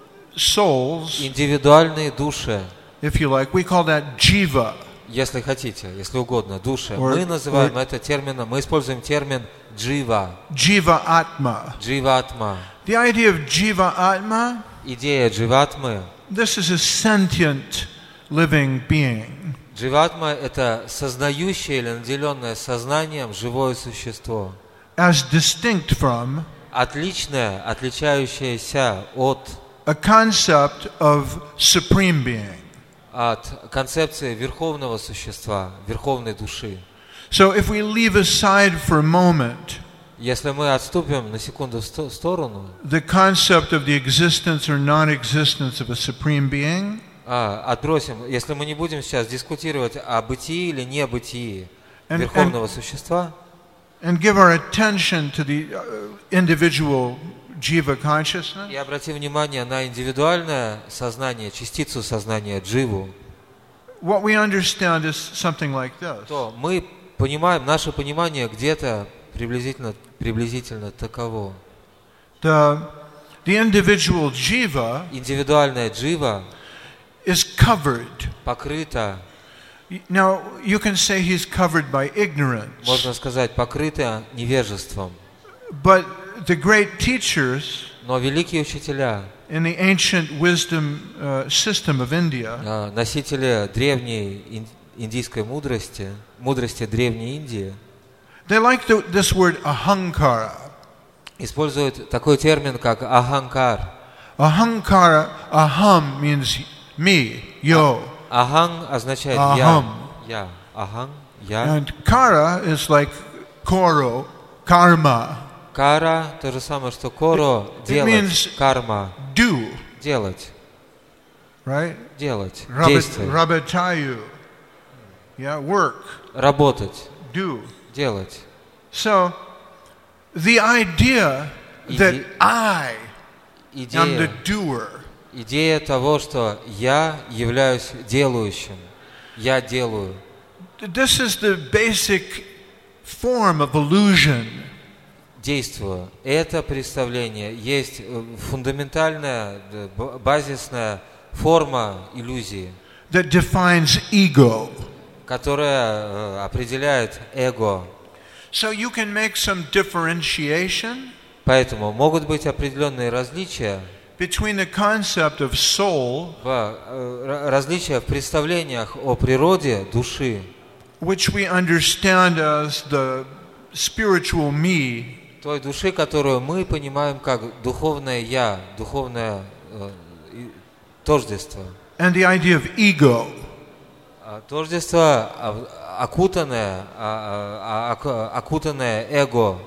souls, индивидуальные души, if you like, we call that jiva. если хотите, если угодно, души. Or- Мы называем or- это термином, мы используем термин джива, Jiva Atma. дживатма. The idea of Jiva Atma, Идея дживатмы. this is a sentient living being. Дживатма – это сознающее или наделенное сознанием живое существо, As distinct from отличное, отличающееся от, a concept of supreme being. от концепции верховного существа, верховной души. So if we leave aside for a moment Если мы отступим на секунду в сто- сторону, the concept of the existence or non-existence of a supreme being, а, отбросим, если мы не будем сейчас дискутировать о бытии или небытии And- Верховного Существа, and give our attention to the uh, individual jiva consciousness, и обратим внимание на индивидуальное сознание, частицу сознания, дживу, what we understand is something like this. то мы понимаем, наше понимание где-то приблизительно, приблизительно таково. The, the individual jiva Индивидуальная джива is covered. покрыта, Now, you can say he's covered by ignorance, можно сказать, покрыта невежеством. but the great teachers Но великие учителя, in the ancient wisdom uh, system of India, а, носители древней ин- индийской мудрости, мудрости древней Индии, they like the, this word ahankara. используют такой термин, как аханкар. Ahankara, aham means me, yo. Ахан означает Ахам. я. Я. Ахан, я. And kara is like koro, karma, Кара то же самое, что коро, it делать, means- карма, do, делать, right? делать, Rabit- действовать, Rabitayu, yeah, work, работать, do. делать. So, the idea that Иде- I am the Идея, doer идея того, что я являюсь делающим, я делаю. this is the basic form of illusion Действую. Это представление есть э, фундаментальная, э, б- базисная форма иллюзии, that defines ego. которая э, определяет эго. So you can make some differentiation Поэтому могут быть определенные различия, between the concept of soul, в, э, ра- различия в представлениях о природе души, which we understand as the spiritual me, той души, которую мы понимаем как духовное я, духовное э, и- тождество. and the idea of ego. А Тождество а, окутанное, а, а, оку- окутанное эго.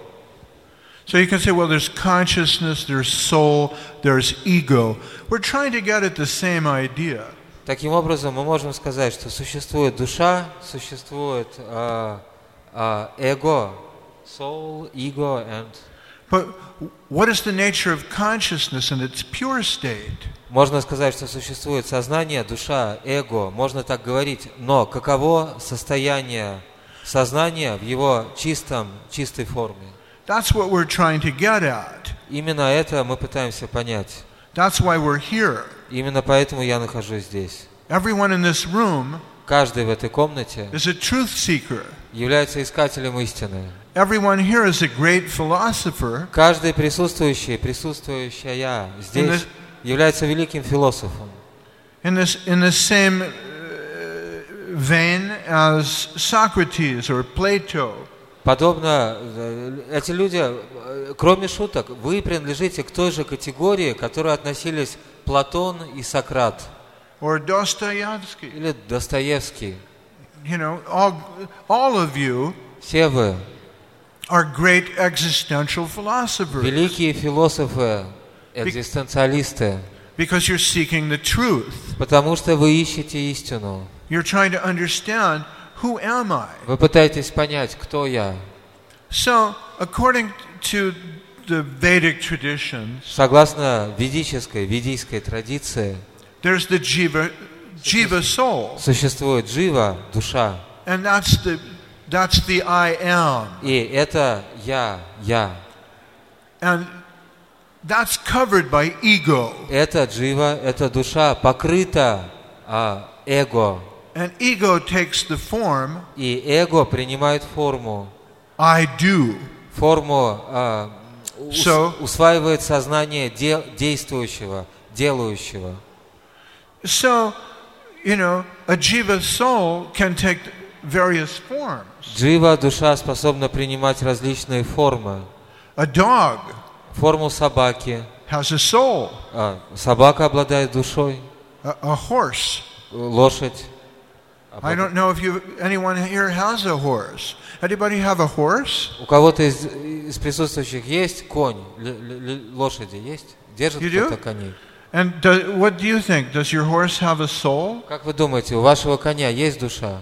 So you can say, well, there's consciousness, there's soul, there's ego. We're trying to get at the same idea. Таким образом, мы можем сказать, что существует душа, существует а, а, эго, soul, ego, and... But what is the nature of consciousness in its pure state? Можно сказать, что существует сознание, душа, эго, можно так говорить, но каково состояние сознания в его чистом, чистой форме? That's what we're trying to get at. Именно это мы пытаемся понять. That's why we're here. Именно поэтому я нахожусь здесь. Everyone in this room Каждый в этой комнате is a truth seeker. является искателем истины. Everyone here is a great philosopher. Каждый присутствующий, присутствующая здесь является великим философом. In this, in the same uh, vein as Socrates or Plato. Подобно, э, эти люди, э, кроме шуток, вы принадлежите к той же категории, к которой относились Платон и Сократ, Or Dostoevsky. или Достоевский. You know, all, all of you Все вы are great existential philosophers великие философы, экзистенциалисты, because you're seeking the truth. потому что вы ищете истину. You're trying to understand, who am I? Вы пытаетесь понять, кто я. So, according to the Vedic traditions, Согласно ведической, ведийской традиции, there's the jiva, jiva soul, существует джива, душа, and that's the that's the I am, и это я, я. and that's covered by ego, Это джива, эта душа покрыта а, эго, and ego takes the form и эго принимает форму, I do. форму а, ус- So- усваивает сознание де- действующего, делающего. So, you know, a jiva soul can take various forms. Джива, душа, способна принимать различные формы. A dog Форму собаки. has a soul. А, собака обладает душой. A, a horse Лошадь I don't know if you anyone here has a horse. Anybody have a horse? У кого-то из, из присутствующих есть конь, л- л- лошади есть? Держит You do? кто-то коней? And do, what do you think? Does your horse have a soul? Как вы думаете, у вашего коня есть душа?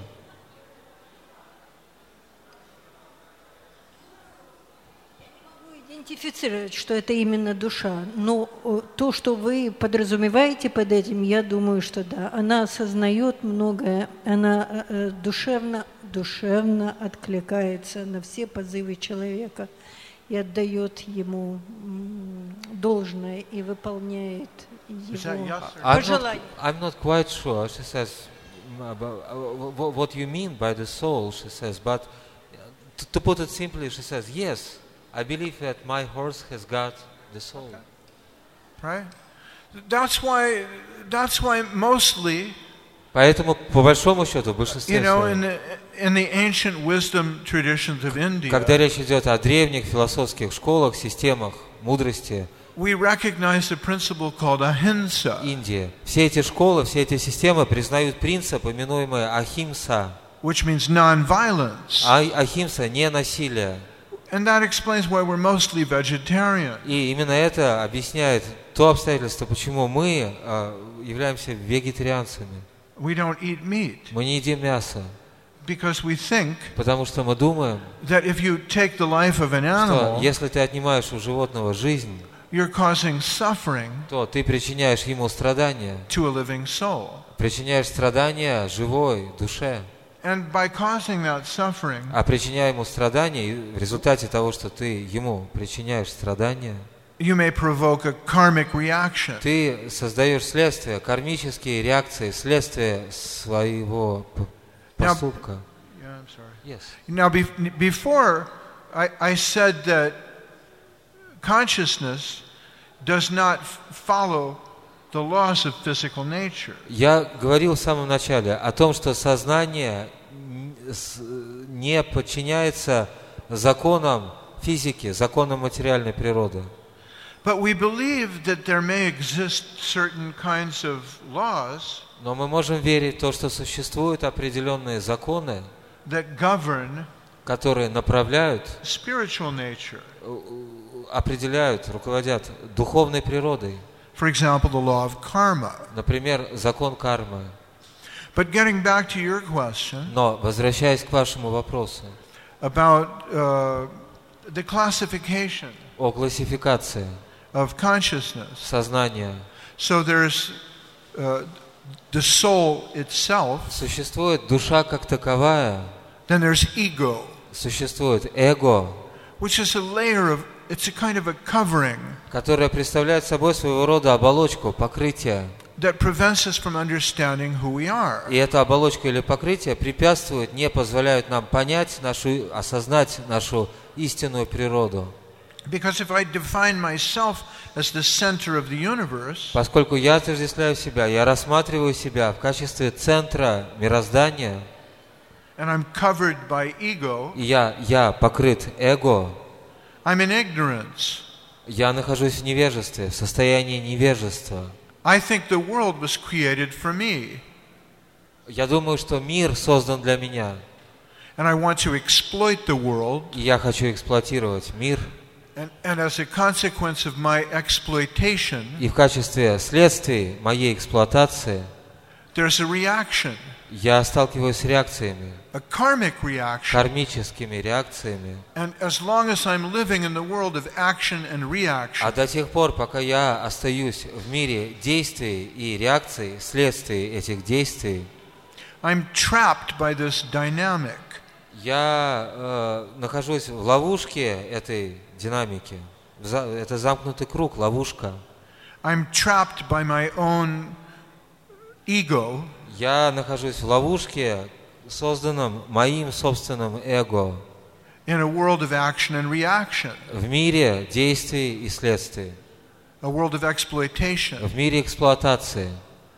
Идентифицировать, что это именно душа. Но э, то, что вы подразумеваете под этим, я думаю, что да. Она осознает многое, она э, душевно, душевно откликается на все позывы человека и отдает ему м, должное и выполняет Is that его yes or no? I'm not, пожелания. I'm not quite sure. She says, mm, about, uh, wh- what you mean by the soul, she says. But to, to put it simply, she says, yes, I believe that my horse has got the soul. Right? That's why. That's why mostly, Поэтому, по большому счету, в большинстве you know, in своем, the in the ancient wisdom traditions of India, когда речь идет о древних философских школах, системах мудрости we recognize a principle called ahimsa, Индии, все эти школы, все эти системы признают принцип, именуемый ахимса. which means non-violence, А ахимса – не насилие. and that explains why we're mostly vegetarian. И именно это объясняет то обстоятельство, почему мы э, являемся вегетарианцами. We don't eat meat Мы не едим мясо, because we think потому что мы думаем, that if you take the life of an что animal, если ты отнимаешь у животного жизнь, you're causing suffering то ты причиняешь ему страдания, to a living soul. причиняешь страдания живой душе. And by causing that suffering, А причиняя ему страдания, и в результате того, что ты ему причиняешь страдания, you may provoke a karmic reaction. ты создаешь следствие, кармические реакции, следствие своего п- поступка. Yeah, I'm sorry. Yes. Now, be- before I, I said that consciousness does not f- follow the laws of physical nature. Я говорил в самом начале о том, что сознание н- с- не подчиняется законам физики, законам материальной природы. But we believe that there may exist certain kinds of laws Но мы можем верить в то, что существуют определенные законы, that govern которые направляют, spiritual nature. определяют, руководят духовной природой. For example, the law of karma. Например, закон кармы. But getting back to your question Но, возвращаясь к вашему вопросу about uh, the classification о классификации of consciousness. сознания, So there's uh, the soul itself, существует душа как таковая, then there's ego, существует эго, which is a layer of, it's a kind of a covering которое представляет собой своего рода оболочку, покрытие. that prevents us from understanding who we are. И эта оболочка или покрытие препятствует, не позволяют нам понять нашу, осознать нашу истинную природу. Because if I define myself as the center of the universe, Поскольку я отождествляю себя, я рассматриваю себя в качестве центра мироздания, and I'm covered by ego, и я, я покрыт эго, I'm in ignorance. я нахожусь в невежестве, в состоянии невежества. I think the world was created for me, Я думаю, что мир создан для меня, and I want to exploit the world, и я хочу эксплуатировать мир. and, and as a consequence of my exploitation, И в качестве следствия моей эксплуатации there's a reaction, я сталкиваюсь с реакциями, a karmic reaction. кармическими реакциями. And as long as I'm living in the world of action and А reaction, до тех пор, пока я остаюсь в мире действий и реакций, следствий этих действий, I'm trapped by this dynamic. я э, нахожусь в ловушке этой динамики. За- Это замкнутый круг, ловушка. I'm trapped by my own ego, Я нахожусь в ловушке, созданном моим собственным эго, in a world of action and reaction, в мире действий и следствий, a world of exploitation. в мире эксплуатации.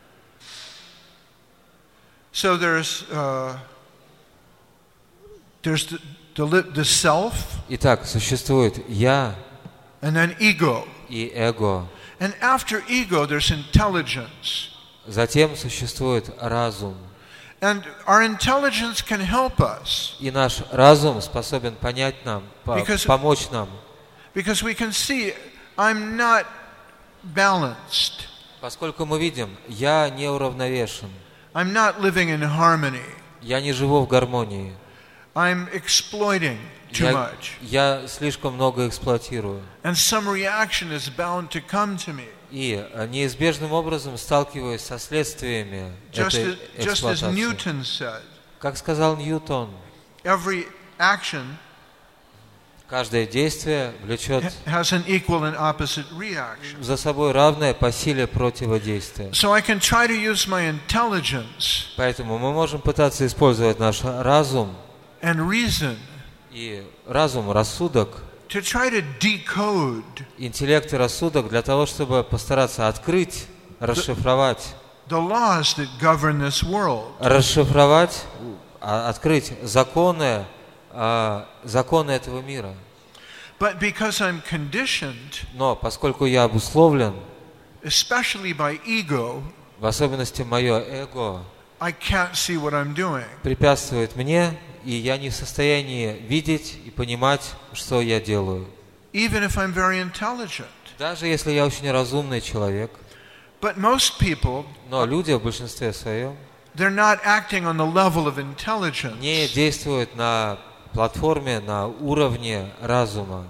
So there's uh, there's the, the, li- the self, Итак, существует я and then ego, и эго. and after ego there's intelligence, Затем существует разум. And our intelligence can help us. И наш разум способен понять нам, по- Because- помочь нам. Because we can see I'm not balanced. Поскольку мы видим, я не уравновешен, I'm not living in harmony. я не живу в гармонии, I'm exploiting too я, much. я слишком много эксплуатирую. And some reaction is bound to come to me. И неизбежным образом сталкиваюсь со следствиями Just этой as, just as эксплуатации. Newton said, Как сказал Ньютон, every action каждое действие влечет has an equal and opposite reaction. за собой равное по силе противодействие. So I can try to use my intelligence Поэтому мы можем пытаться использовать наш разум and reason и разум, рассудок, to try to decode интеллект и рассудок для того, чтобы постараться открыть, расшифровать, the laws that govern this world. расшифровать, а, открыть законы, а, законы этого мира. But because I'm conditioned, Но поскольку я обусловлен, especially by ego, в особенности мое эго I can't see what I'm doing. препятствует мне, и я не в состоянии видеть и понимать, что я делаю. Even if I'm very intelligent. Даже если я очень разумный человек, But most people, но люди в большинстве своем they're not acting on the level of не intelligence. действуют на платформе, на уровне разума.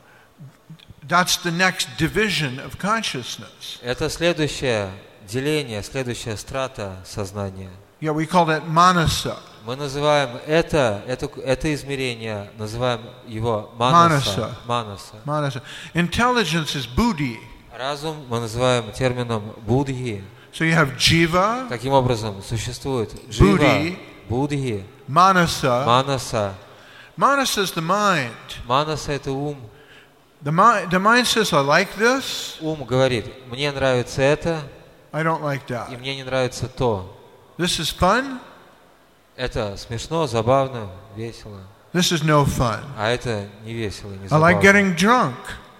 That's the next division of consciousness. Это следующее деление, следующая страта сознания. Yeah, we call that manasa. Мы называем это, это, это измерение, называем его манаса. Манаса. Manasa. Intelligence is buddhi. Разум мы называем термином будхи. So you have jiva, Таким образом, существует джива, Будхи. будхи, manasa. манаса. Manasa is the mind. Манаса – это ум. The mind, the mind says, I like this, Ум говорит, мне нравится это, I don't like и that. мне не нравится то. This is fun, Это смешно, забавно, весело. this is no fun. А это не весело, не I забавно. like getting drunk.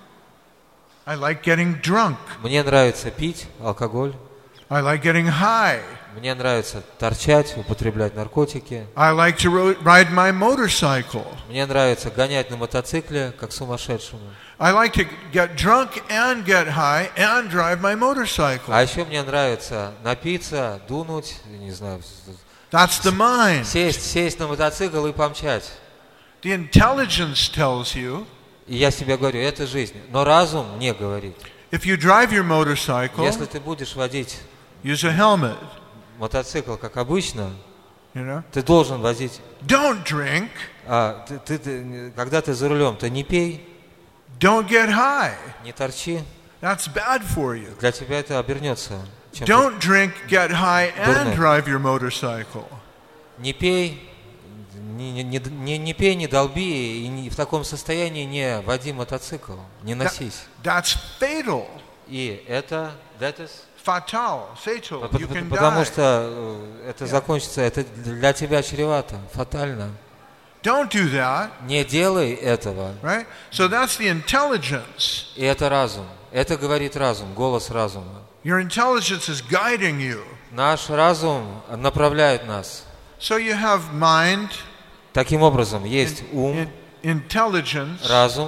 I like getting drunk. Мне нравится пить алкоголь. I like getting high. Мне нравится торчать, употреблять наркотики. I like to ro- ride my motorcycle. Мне нравится гонять на мотоцикле, как сумасшедшему. I like to get drunk and get high and drive my motorcycle. А еще мне нравится напиться, дунуть, не знаю, That's the mind. сесть, сесть на мотоцикл и помчать. The intelligence tells you, И я себе говорю, это жизнь. Но разум мне говорит, if you drive your motorcycle, если ты будешь водить use a helmet, мотоцикл, как обычно, you know. ты должен водить. Don't drink, А, ты, ты- ты- когда ты за рулем, ты не пей, don't get high. не торчи. That's bad for you. Для тебя это обернется чем-то. Don't drink, get high, and Дурным. drive your motorcycle. Не пей, не, не, не, не- не пей, не долби, и не- в таком состоянии не води мотоцикл, не носись. That's fatal. И это, that is, Fatal. Fatal. по- You по- can потому die. что э, это закончится, это для тебя чревато, фатально. Don't do that, Не делай этого. right? So that's the intelligence. И это разум. Это говорит разум, голос разума. Your intelligence is guiding you. Наш разум направляет нас. So you have mind, Таким образом, есть ум, in- intelligence, разум,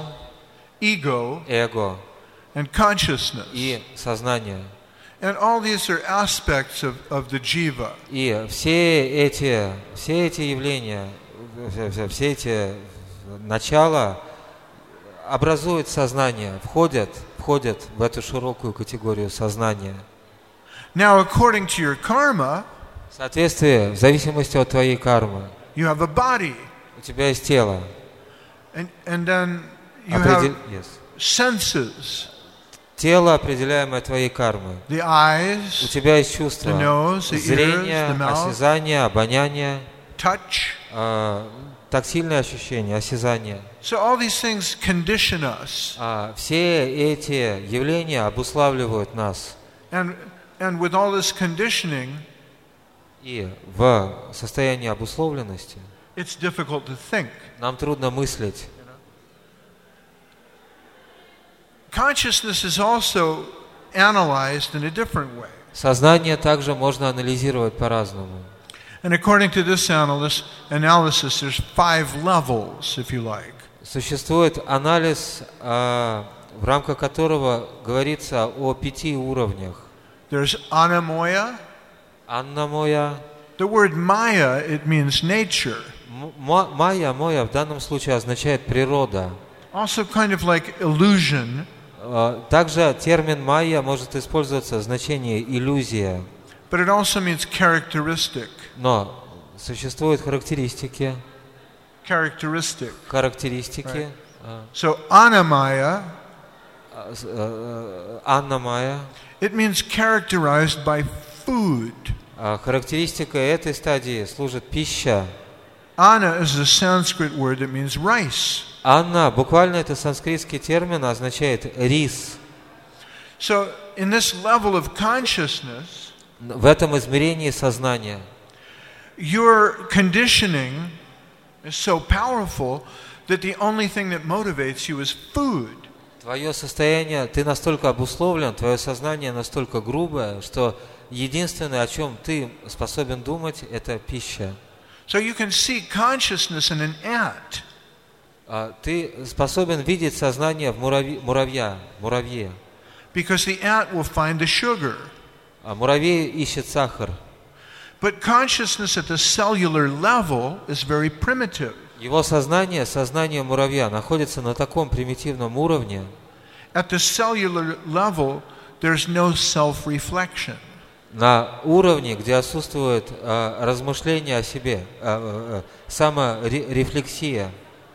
ego, эго and consciousness. и сознание. And all these are aspects of, of the jiva. И все эти, все эти явления, все- все- все эти начала образуют сознание, входят, входят в эту широкую категорию сознания. Now, according to your karma, В соответствии, в зависимости от твоей кармы, you have a body, у тебя есть тело, and, and then you определ- have yes. senses, тело, определяемое твоей кармой. the У eyes, тебя есть чувства, The nose, the ears, зрение, the mouth. осязание, обоняние, touch. э, тактильные ощущения, осязание. So all these things condition us. А все эти явления обуславливают нас. And, and with all this conditioning, И в состоянии обусловленности it's difficult to think. нам трудно мыслить. Consciousness is also analyzed in a different way. Сознание также можно анализировать по-разному. And according to this analysis, analysis, there's five levels, if you like. Существует анализ, а, в рамках которого говорится о пяти уровнях. There's anamoya. Аннамоя. The word maya, it means nature. М- майя, моя в данном случае означает природа. Also kind of like illusion. А, также термин майя может использоваться в значении иллюзия. But it also means characteristic. Но существуют характеристики. Characteristic. Характеристики. Right. а, So anamaya, а, с- а, а, Аннамая. it means characterized by food. А характеристикой этой стадии служит пища. Ana is a Sanskrit word that means rice. Анна, буквально это санскритский термин, означает рис. So in this level of consciousness, В этом измерении сознания your conditioning is so powerful that the only thing that motivates you is food. твое состояние, ты настолько обусловлен, твое сознание настолько грубое, что единственное, о чем ты способен думать, это пища. So you can see consciousness in an ant. А ты способен видеть сознание в муравьи- муравья, муравье. Because the ant will find the sugar. А муравей ищет сахар. But consciousness at the cellular level is very primitive. Его сознание, сознание муравья, находится на таком примитивном уровне. At the cellular level, there's no self-reflection. На уровне, где отсутствует а, размышление о себе, а, а, саморефлексия.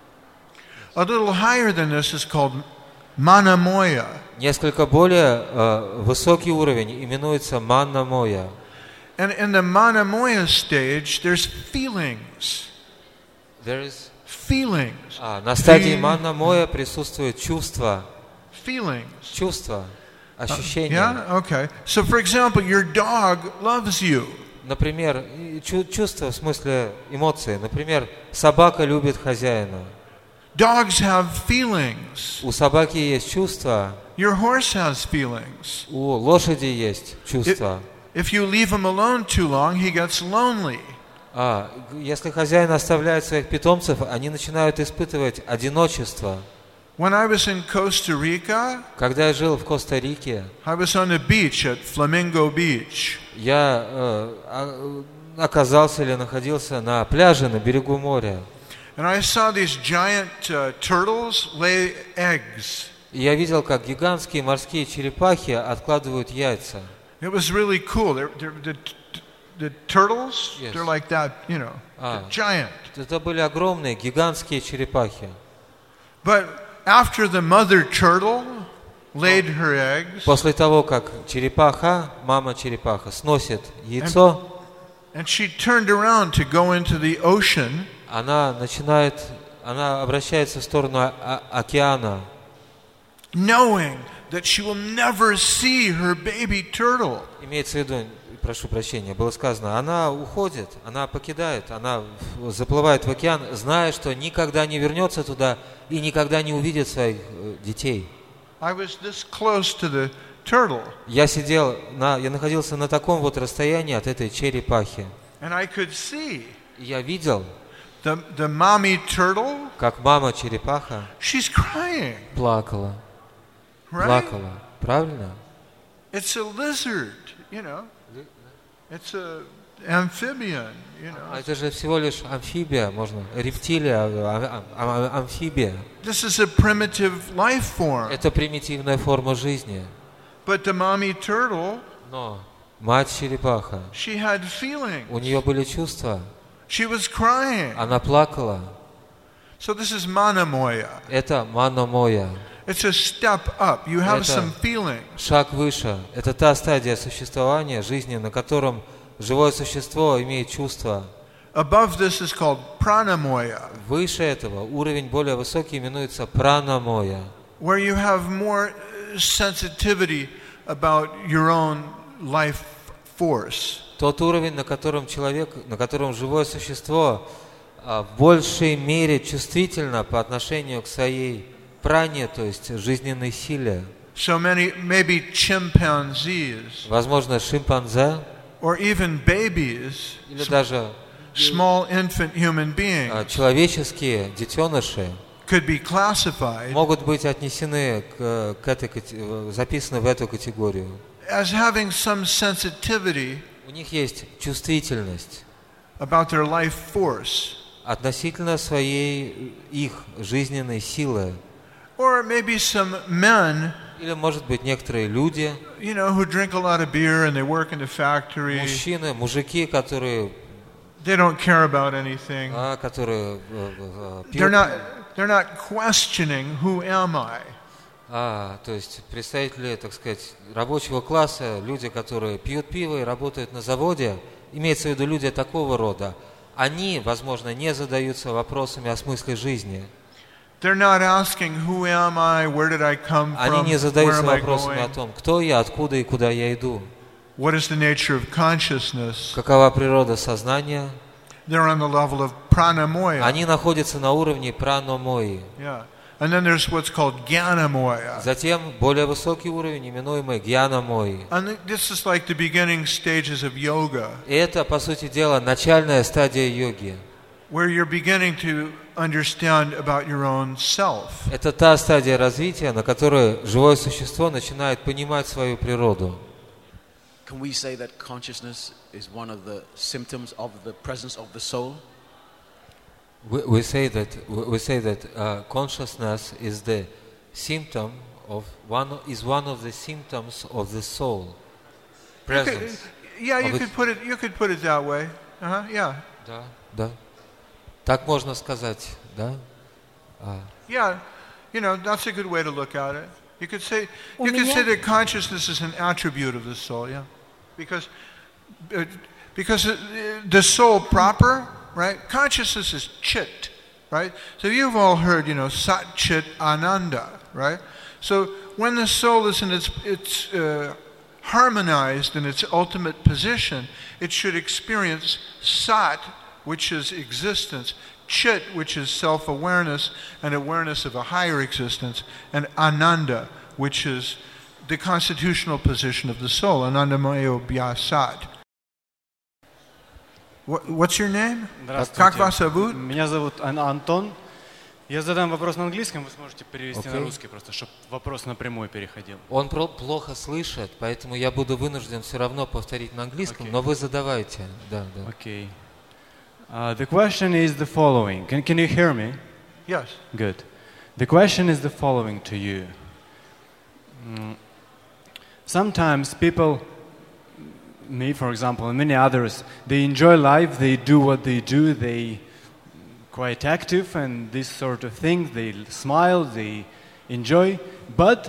A little higher than this is called manamoya. Несколько более а, высокий уровень именуется манна-моя. And in the manamoya stage, there's feelings. There is... Feelings. а, на стадии Fe- манна-моя присутствует чувство, Feelings. чувство, ощущение. Yeah? Okay. So, for example, your dog loves you. Например, и чу- чувство в смысле эмоции. Например, собака любит хозяина. Dogs have feelings. У собаки есть чувства, Your horse has feelings. у лошади есть чувства. If you leave him alone too long, he gets lonely. А, если хозяин оставляет своих питомцев, они начинают испытывать одиночество. When I was in Costa Rica, Когда я жил в Коста-Рике, I was on the beach at Flamingo Beach. я э, а- оказался или находился на пляже на берегу моря. And I saw these giant uh, turtles lay eggs. И я видел, как гигантские морские черепахи откладывают яйца. It was really cool. They're, they're, the, the turtles, Yes. they're like that, you know, Ah. they're giant. Это были огромные, гигантские черепахи. But after the mother turtle laid her eggs, После того, как черепаха, мама черепаха, сносит яйцо, and she turned around to go into the ocean, она начинает, она обращается в сторону о- океана, knowing that she will never see her baby turtle. имеется в виду, прошу прощения, было сказано, она уходит, она покидает, она в- заплывает в океан, зная, что никогда не вернется туда и никогда не увидит своих э, детей. I was this close to the turtle, Я сидел, на, я находился на таком вот расстоянии от этой черепахи. and I could see И я видел, the, the mommy turtle, как мама черепаха she's crying, плакала, right? плакала. Правильно? It's a lizard, you know. It's a amphibian, you А know. это же всего лишь амфибия, можно, рептилия, а- а- а- амфибия. This is a primitive life form. Это примитивная форма жизни. But the mommy turtle, Но мать черепаха, she had feelings. у нее были чувства, She was crying. она плакала. So this is manamoya. Это манна-моя, It's a step up. You have Это- some feelings. шаг выше. Это та стадия существования жизни, на котором живое существо имеет чувства. Above this is called pranamoya, Выше этого уровень более высокий именуется пранамоя, where you have more uh, sensitivity about your own life force. тот уровень, на котором человек, на котором живое существо а, в большей мере чувствительно по отношению к своей пране, то есть жизненной силе. So many, maybe chimpanzees, Возможно, шимпанзе, or even babies, или даже small infant human а, beings, человеческие детеныши could be classified могут быть отнесены к, к этой, кате- записаны в эту категорию. as having some sensitivity У них есть чувствительность about their life force, относительно своей их жизненной силы. or maybe some men, Или, может быть, некоторые люди, you know, who drink a lot of beer and they work in the factory. мужчины, мужики, которые, They don't care about anything. а, которые э, э, They're пьют. not, they're not questioning, who am I? А, то есть представители, так сказать, рабочего класса, люди, которые пьют пиво и работают на заводе, имеется в виду люди такого рода, они, возможно, не задаются вопросами о смысле жизни. They're not asking, who am I, where did I come Они from, не where задаются am I вопросами о going, том, кто я, откуда и куда я иду, what is the nature of consciousness. какова природа сознания. They're on the level of pranamoya. Они находятся на уровне праномои. Yeah. And then there's what's called gyanamoya. Затем более высокий уровень, именуемый гьянамои. And this is like the beginning stages of yoga, И это, по сути дела, начальная стадия йоги. where you're beginning to understand about your own self. Это та стадия развития, на которой живое существо начинает понимать свою природу. Can we say that consciousness is one of the symptoms of the presence of the soul? We, we say that we say that uh, consciousness is the symptom of one is one of the symptoms of the soul. You could- Presence. yeah, you Of could it- put it. You could put it that way. Uh-huh, yeah, Да, да. Так можно сказать, да? А, yeah. You know, that's a good way to look at it. You could say У you could меня- say that consciousness is an attribute of the soul. Yeah, because uh, because uh, the soul proper, right? Consciousness is chit, right? So you've all heard, you know, Sat Chit Ananda, right? So when the soul is in its its uh, harmonized in its ultimate position, it should experience Sat, which is existence, Chit, which is self-awareness and awareness of a higher existence, and Ananda, which is the constitutional position of the soul, Anandamayo Vyasat. What, what's your name? Как вас зовут? Меня зовут Ан- Антон. Я задам вопрос на английском, вы сможете перевести Окей. на русский, просто чтобы вопрос напрямую переходил. Он про- плохо слышит, поэтому я буду вынужден все равно повторить на английском, Окей. но вы задавайте. Да, да. Okay. Uh, the question is the following. Can, can you hear me? Yes. Good. The question is the following to you. Mm. Sometimes people, me for example, and many others, they enjoy life, they do what they do, they quite active and this sort of thing, they smile, they enjoy, but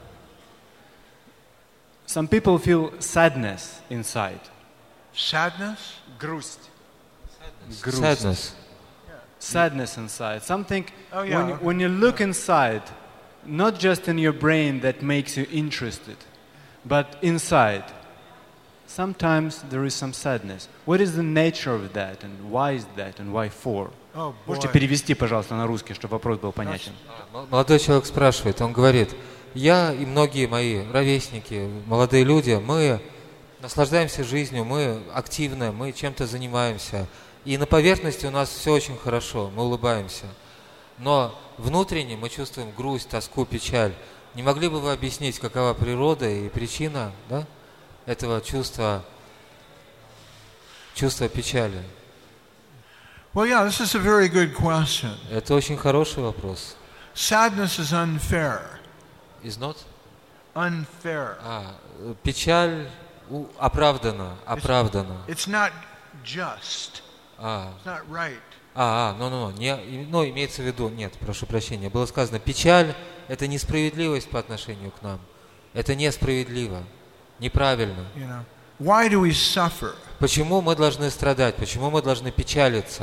some people feel sadness inside. Sadness? Грусть. Sadness. Sadness inside. Something, Oh, yeah, when, you, okay. when you look inside, not just in your brain that makes you interested, but inside, sometimes there is some sadness. What is the nature of that, and why is that, and why for? Oh, boy. Можете перевести, пожалуйста, на русский, чтобы вопрос был понятен? М- Молодой человек спрашивает, он говорит, я и многие мои ровесники, молодые люди, мы наслаждаемся жизнью, мы активны, мы чем-то занимаемся. И на поверхности у нас все очень хорошо, мы улыбаемся. Но внутренне мы чувствуем грусть, тоску, печаль. Не могли бы вы объяснить, какова природа и причина, да, этого чувства, чувства печали? Well, yeah, this is a very good question. Это очень хороший вопрос. Sadness is unfair. Is not? Unfair. А, печаль у- оправдана, оправдана. It's not just. А, It's not right. а, а, ну, ну, не, и- ну, имеется в виду, нет, прошу прощения, было сказано, печаль – это несправедливость по отношению к нам. Это несправедливо, неправильно. You know, why do we suffer? Почему мы должны страдать? Почему мы должны печалиться?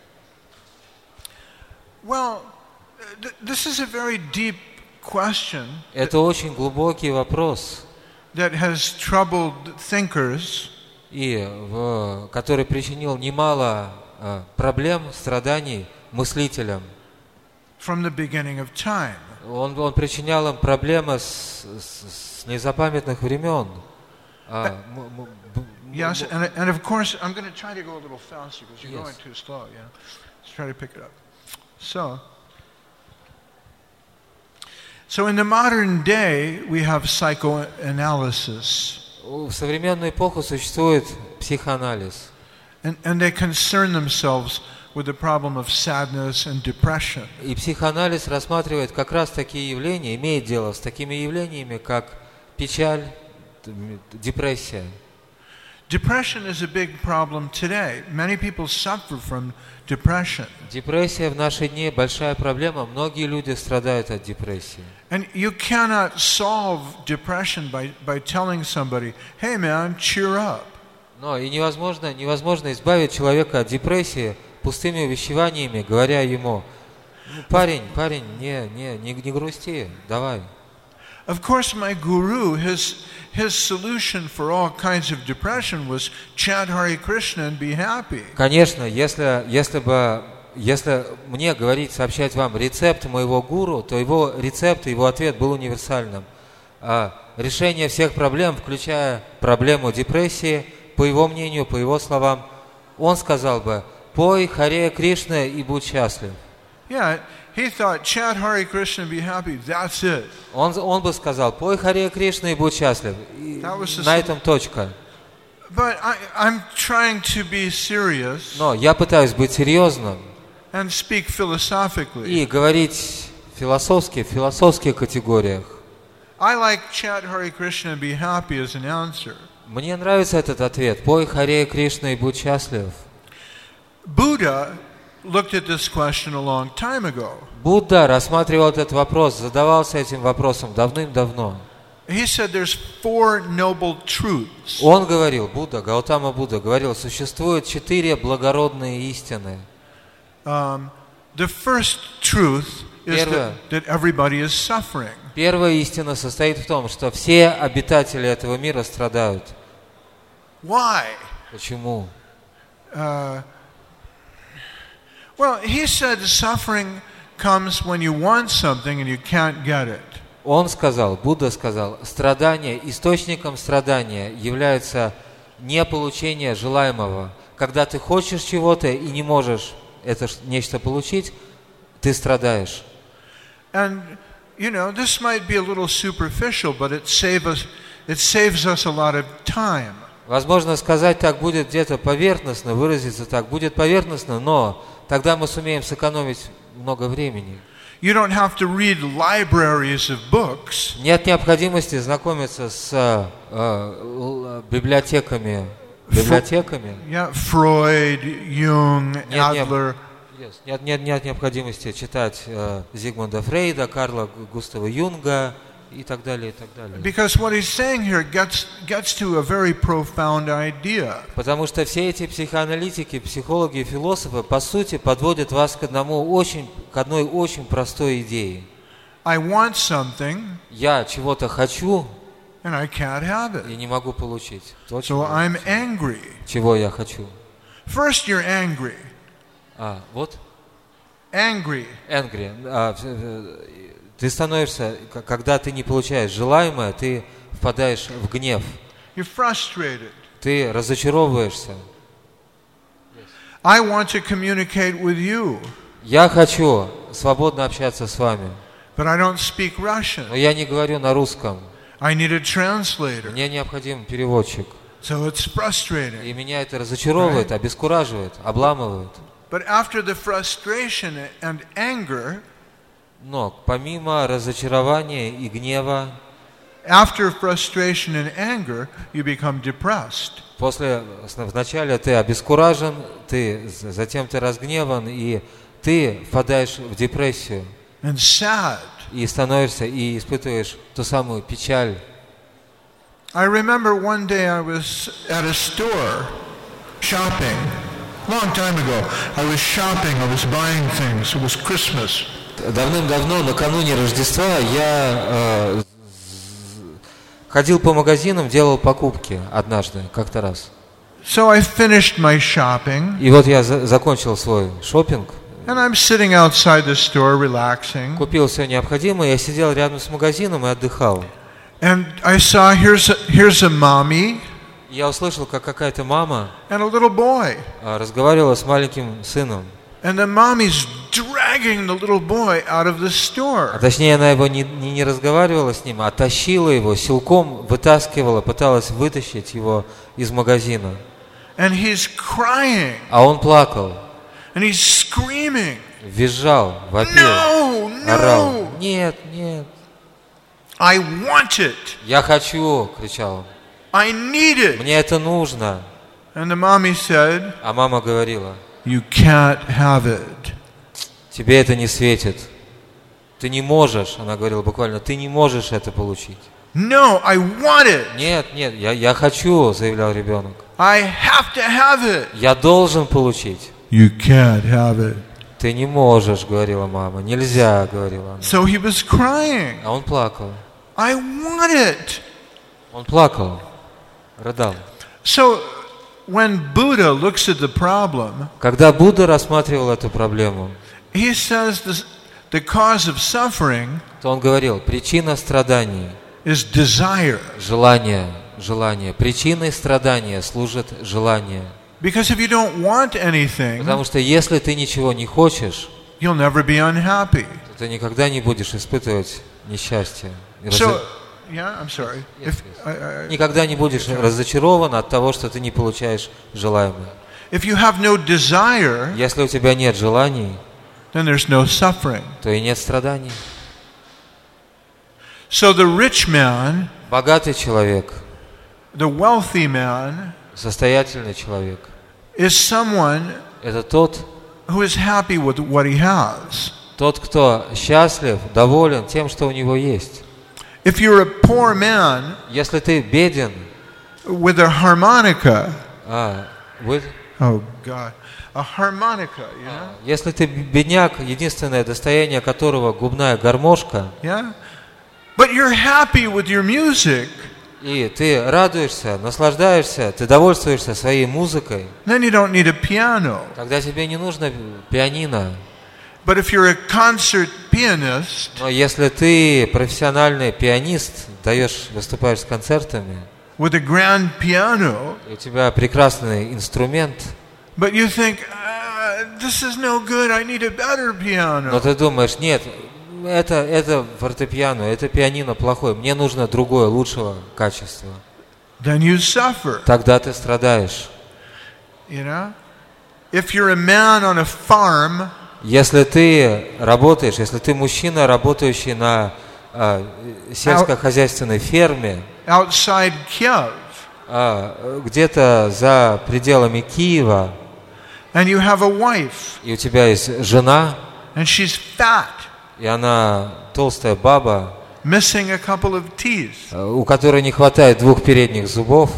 Well, th- this is a very deep question Это очень глубокий вопрос, that has troubled thinkers и в- который причинил немало а, проблем, страданий мыслителям. from the beginning of time. Он, он причинял им проблемы с, с- с незапамятных времен. А, м- м- б- Yes, and, and of course, I'm going to try to go a little faster because you're Yes. going too slow. Yeah, let's try to pick it up. So, so in the modern day, we have psychoanalysis, В современную эпоху существует психоанализ. and, and they concern themselves with the problem of sadness and depression. И психоанализ рассматривает как раз такие явления, имеет дело с такими явлениями, как печаль, депрессия. Depression is a big problem today. Many people suffer from depression. Депрессия в наши дни большая проблема. Многие люди страдают от депрессии. And you cannot solve depression by, by telling somebody, hey man, cheer up. Но и невозможно, невозможно избавить человека от депрессии пустыми увещеваниями, говоря ему: ну, парень, парень, не, не, не, не грусти, давай. Of course, my guru, his, his solution for all kinds of depression was chant Hare Krishna and be happy. Конечно, если, если бы, если мне говорить, сообщать вам рецепт моего гуру, то его рецепт, его ответ был универсальным. А решение всех проблем, включая проблему депрессии, по его мнению, по его словам, он сказал бы: пой Харе Кришна и будь счастлив. Yeah, he thought chant Hare Krishna and be happy, that's it. Он, он бы сказал: пой Харе Кришна и будь счастлив. И на этом точка. But I, I'm trying to be serious Но я пытаюсь быть серьезным and speak philosophically. и говорить философски, в философских категориях. I like chant Hare Krishna and be happy as an answer. Мне нравится этот ответ: пой Харе Кришна и будь счастлив. Buddha looked at this question a long time ago. Будда рассматривал этот вопрос, задавался этим вопросом давным-давно. He said there's four noble truths. Он говорил, Будда, Гаутама Будда говорил, существует четыре благородные истины. Um, the first truth is that, that everybody is suffering. Первая истина состоит в том, что все обитатели этого мира страдают. Why? Почему? Uh, well, he said suffering comes when you want something and you can't get it. Он сказал, Будда сказал, страдание, источником страдания является не получение желаемого. Когда ты хочешь чего-то и не можешь это нечто получить, ты страдаешь. And, you know, this might be a little superficial, but it saves us, it saves us a lot of time. Возможно, сказать так будет где-то поверхностно, выразиться так будет поверхностно, но тогда мы сумеем сэкономить много времени. You don't have to read libraries of books. Нет необходимости знакомиться с э, э, библиотеками, библиотеками. Yeah, Freud, Jung, Нет, нет, Adler. yes, нет, нет, нет необходимости читать э, Зигмунда Фрейда, Карла Густава Юнга и так далее, и так далее. Because what he's saying here gets, gets to a very profound idea. Потому что все эти психоаналитики, психологи и философы, по сути, подводят вас к одному очень, к одной очень простой идее. I want something, Я чего-то хочу and I can't have и it. не могу получить то, So чего, I'm angry. чего я хочу. First, you're angry. А, вот, Angry. angry. А, э, ты становишься, к- когда ты не получаешь желаемое, ты впадаешь в гнев. You're frustrated. Ты разочаровываешься. I want to communicate with you, Я хочу свободно общаться с вами, but I don't speak но Russian. я не говорю на русском. I need a translator. Мне необходим переводчик. So it's frustrating. И меня это разочаровывает, обескураживает, обламывает. But after the frustration and anger, Но помимо разочарования и гнева, after frustration and anger, you become depressed. после, вначале ты обескуражен, ты, затем ты разгневан, и ты впадаешь в депрессию, And sad. и становишься, и испытываешь ту самую печаль. I remember one day I was at a store shopping. Long time ago, I was shopping, I was buying things. It was Christmas. Давным-давно, накануне Рождества, я э, ходил по магазинам, делал покупки однажды, как-то раз. So I finished my shopping, И вот я за- закончил свой шопинг, and I'm sitting outside the store relaxing. купил все необходимое, я сидел рядом с магазином и отдыхал. And I saw here's a, here's a mommy Я услышал, как какая-то мама and a little boy. а, разговаривала с маленьким сыном. And the mommy's dragging the little boy out of the А store. точнее, она его не, не, не разговаривала с ним, а тащила его, силком вытаскивала, пыталась вытащить его из магазина. And he's crying. А он плакал, And he's screaming. визжал, вопил, No, орал. no. Нет, нет. I want it. Я хочу, кричал он. I need it. Мне это нужно. And the mommy said, А мама говорила, you can't have it. тебе это не светит. Ты не можешь, она говорила буквально, ты не можешь это получить. No, I want it. Нет, нет, я, я хочу, заявлял ребенок. I have to have it. Я должен получить. You can't have it. Ты не можешь, говорила мама. Нельзя, говорила она. So he was crying. А он плакал. I want it. Он плакал, рыдал. So when Buddha looks at the problem, Когда Будда рассматривал эту проблему, he says this, the cause of suffering то он говорил, причина страданий, is desire. желание, желание. Причиной страдания служит желание. Because if you don't want anything, Потому что если ты ничего не хочешь, you'll never be unhappy. то ты никогда не будешь испытывать несчастье. So, yeah, I'm sorry. Yes, If, yes. I, I, Никогда не будешь разочарован от того, что ты не получаешь желаемое. if you have no desire, Если у тебя нет желаний, then there's no suffering. то и нет страданий. So the rich man, Богатый человек, the wealthy man, состоятельный человек, is someone это тот, who is happy with what he has. тот, кто счастлив, доволен тем, что у него есть. If you're a poor man Если ты беден, with a harmonica, а, with- oh God, a harmonica, you know? если ты бедняк, единственное достояние которого губная гармошка, Yeah? But you're happy with your music, и ты радуешься, наслаждаешься, ты довольствуешься своей музыкой, then you don't need a piano. тогда тебе не нужно пианино. But if you're a concert pianist, Но если ты профессиональный пианист, даешь, выступаешь с концертами, with a grand piano, и у тебя прекрасный инструмент, but you think, uh, this is no good, I need a better но piano. ты думаешь, нет, это, это фортепиано, это пианино плохое, мне нужно другое, лучшего качества. Then you suffer, Тогда ты страдаешь. you know? If you're a man on a farm, Если ты работаешь, если ты мужчина, работающий на а, сельскохозяйственной ферме, outside Kiev, а, где-то за пределами Киева, and you have a wife, и у тебя есть жена, and she's fat, и она толстая баба, missing a couple of teeth, у которой не хватает двух передних зубов,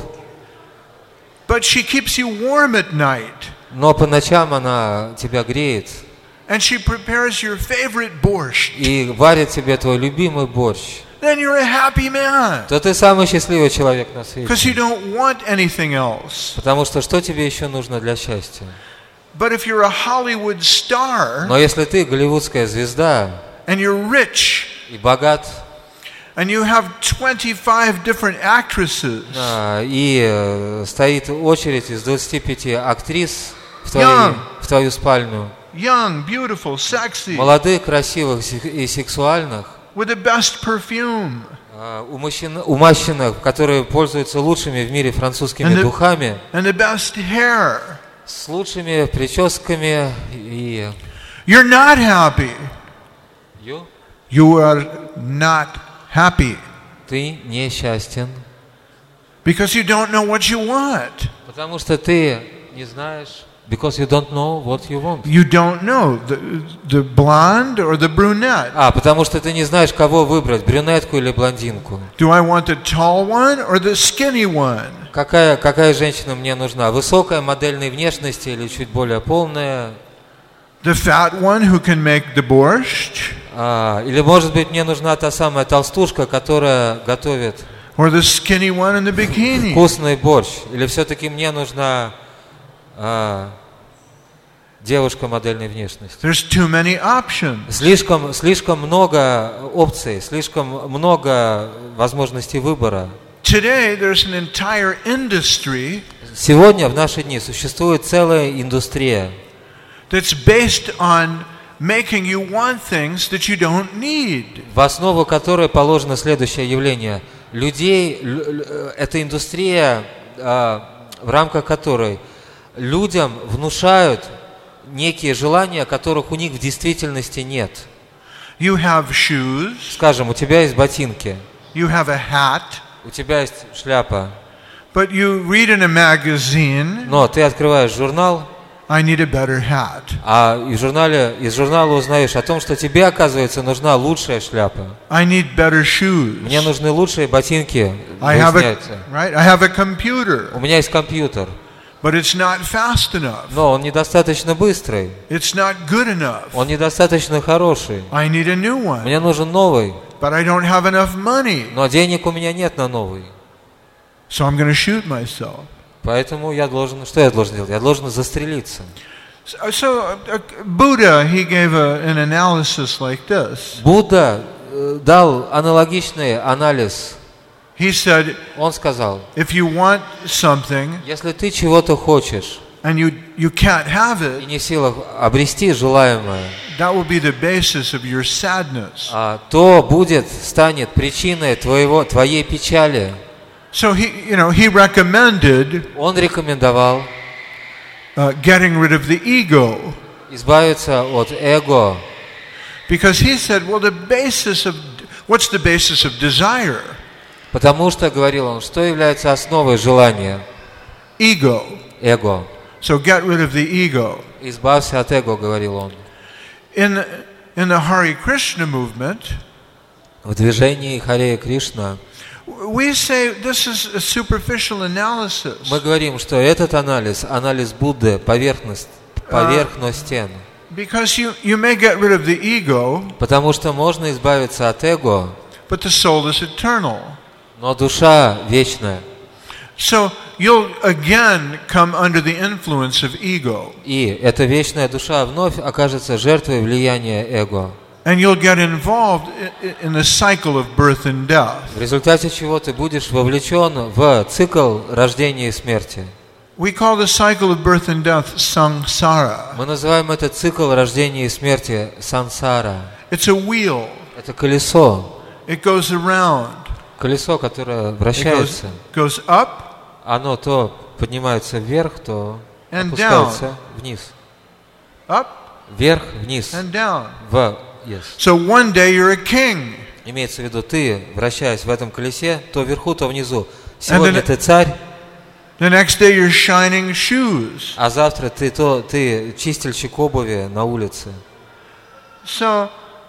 but she keeps you warm at night, но по ночам она тебя греет and she prepares your favorite borscht, и варит тебе твой любимый борщ, then you're a happy man, то ты самый счастливый человек на because свете. you don't want anything else. Потому что что тебе еще нужно для счастья? But if you're a Hollywood star, Но если ты голливудская звезда and you're rich, и богат, and you have twenty-five different actresses, а, и э, стоит очередь из двадцати пяти актрис в, твоей, Yeah. в твою спальню, young, beautiful, sexy, молодых, красивых се- и сексуальных, with the best perfume, а, умощен- умащенных, которые пользуются лучшими в мире французскими And the- духами, and the best hair, с лучшими прическами и... you're not happy. You are not happy Ты несчастен, because you don't know what you want. потому что ты не знаешь, because you don't know what you want. You don't know the, the blonde or the brunette. А, потому что ты не знаешь, кого выбрать, брюнетку или блондинку. Do I want the tall one or the skinny one? Какая, какая женщина мне нужна? Высокая, модельной внешности или чуть более полная? The fat one who can make the borscht? А, или, может быть, мне нужна та самая толстушка, которая готовит Or the skinny one in the bikini? вкусный борщ? Или все-таки мне нужна а, девушка модельной внешности? There's too many options. Слишком, слишком много опций, слишком много возможностей выбора. Today there's an entire industry Сегодня, в наши дни, существует целая индустрия, that's based on making you want things that you don't need. в основу которой положено следующее явление. Людей, эта индустрия, в рамках которой людям внушают некие желания, которых у них в действительности нет. You have shoes, Скажем, у тебя есть ботинки, you have a hat, у тебя есть шляпа, but you read in a magazine, но ты открываешь журнал, I need a better hat. а из журнала, из журнала узнаешь о том, что тебе, оказывается, нужна лучшая шляпа. I need better shoes. Мне нужны лучшие ботинки, I have a, выясняется. right? I have a computer, У меня есть компьютер, but it's not fast enough. но он недостаточно быстрый, It's not good enough. он недостаточно хороший. I need a new one, Мне нужен новый, but I don't have enough money. но денег у меня нет на новый. So I'm going to shoot myself. Поэтому я должен, что я должен делать? Я должен застрелиться. So, so uh, Buddha, he gave a, an analysis like this. Будда э, дал аналогичный анализ. He said, Он сказал, if you want something если ты чего-то хочешь and you, you can't have и it, не в силах обрести желаемое, that will be the basis of your sadness. а, то будет, станет причиной твоего, твоей печали. So he, you know, he recommended Он рекомендовал uh, getting rid of the ego, избавиться от эго, because he said, well, the basis of what's the basis of desire? потому что, говорил он, что является основой желания? Ego. Эго. So get rid of the ego. Избавься от эго, говорил он. In in the Hare Krishna movement, В движении Харе Кришна we say this is a superficial analysis. мы говорим, что этот анализ, анализ Будды, поверхность, поверхностен. Because you, you may get rid of the ego, Потому что можно избавиться от эго, but the soul is eternal. но душа вечная. So you'll again come under the influence of ego. И эта вечная душа вновь окажется жертвой влияния эго. And you'll get involved in the cycle of birth and death. В результате чего ты будешь вовлечен в цикл рождения и смерти. We call the cycle of birth and death samsara. Мы называем этот цикл рождения и смерти сансара. It's a wheel. Это колесо. It goes around. Колесо, которое It goes, вращается. goes up Оно то поднимается вверх, то And опускается вниз. up Вверх, вниз. and down. В, yes. So one day you're a king. Имеется в виду, ты, вращаясь в этом колесе, то вверху, то внизу. Сегодня then- ты царь, The next day you're shining shoes. а завтра ты, то, ты чистильщик обуви на улице. So, uh,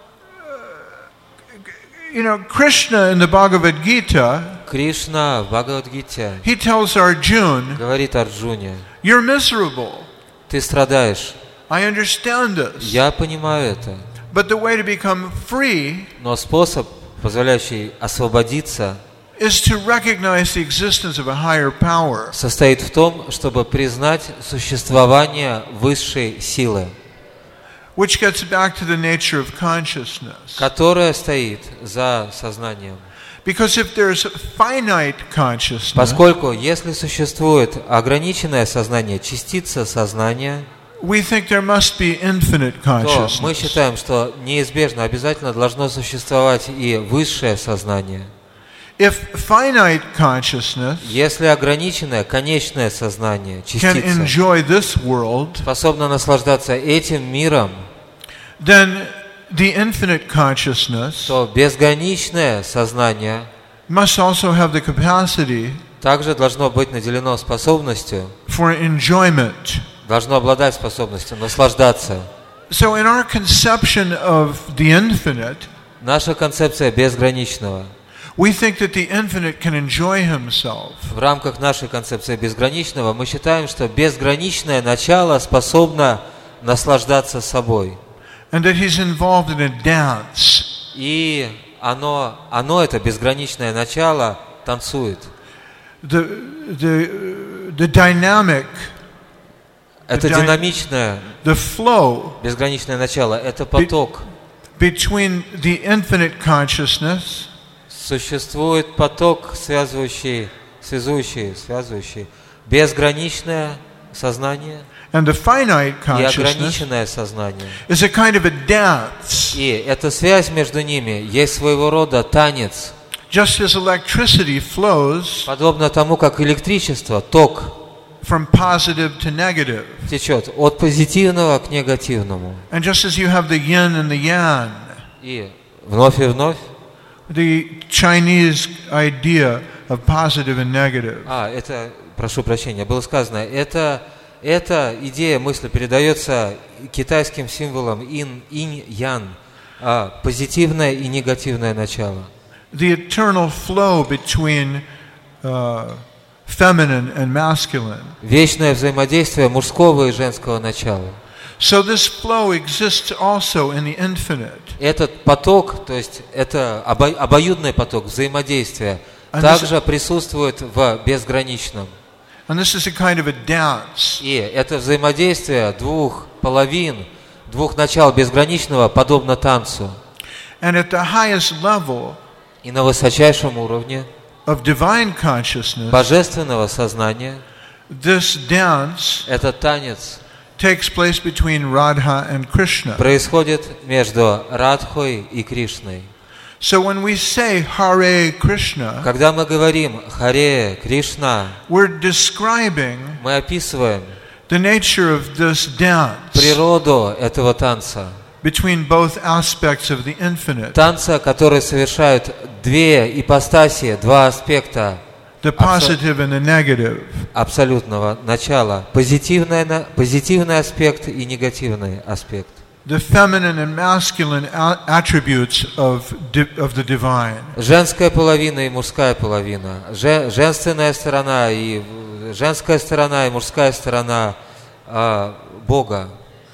you know, Krishna in the Bhagavad Gita, Кришна в Бхагавад-гите he tells Arjuna, говорит Арджуне, you're miserable. ты страдаешь. I understand this. Я понимаю это. But the way to become free Но способ, позволяющий освободиться, is to recognize the existence of a higher power. состоит в том, чтобы признать существование высшей силы, Which gets back to the nature of consciousness. которая стоит за сознанием. Because if there's finite consciousness, Поскольку если существует ограниченное сознание, частица сознания, we think there must be infinite то мы consciousness. считаем, что неизбежно, обязательно должно существовать и высшее сознание. If finite consciousness Если ограниченное, конечное сознание, can частица, enjoy this world, способна наслаждаться этим миром, then the infinite consciousness то безграничное сознание must also have the capacity также должно быть наделено способностью, for enjoyment. должно обладать способностью наслаждаться. So in our conception of the infinite, Наша концепция безграничного. we think that the infinite can enjoy himself. В рамках нашей концепции безграничного мы считаем, что безграничное начало способно наслаждаться собой. And that he's involved in a dance. И оно, оно это безграничное начало, танцует. The, the, the dynamic, Это dy- динамичное, the flow безграничное начало, это поток between the infinite consciousness Существует поток, связывающий, связующий, связывающий безграничное сознание and the finite и consciousness ограниченное сознание. is a kind of a dance. И эта связь между ними есть своего рода танец, Just as electricity flows подобно тому, как электричество, ток from positive to negative, течет от позитивного к негативному. and just as you have the yin and the yang, И вновь и вновь. the Chinese idea of positive and negative. А, это, прошу прощения, было сказано, это, эта идея мысли передается китайским символом ин, инь-ян, а, позитивное и негативное начало. The eternal flow between uh, feminine and masculine. Вечное взаимодействие мужского и женского начала. So this flow exists also in the infinite. Этот поток, то есть это обо- обоюдный поток взаимодействия, А также присутствует в безграничном. And this is a kind of a dance. И это взаимодействие двух половин, двух начал безграничного подобно танцу. And at the highest level И на высочайшем уровне of divine consciousness, божественного сознания this dance этот танец takes place between Radha and Krishna. происходит между Радхой и Кришной. So when we say Hare Krishna, Когда мы говорим Харе Кришна, we're describing мы описываем the nature of this dance природу этого танца. between both aspects of the infinite, Танца, который совершают две ипостаси, два аспекта the positive and the negative. абсолютного начала. Позитивный, на- позитивный аспект и негативный аспект. The feminine and masculine a- attributes of, di- of the divine. Женская половина и мужская половина. Же- женственная сторона и женская сторона и мужская сторона а, Бога.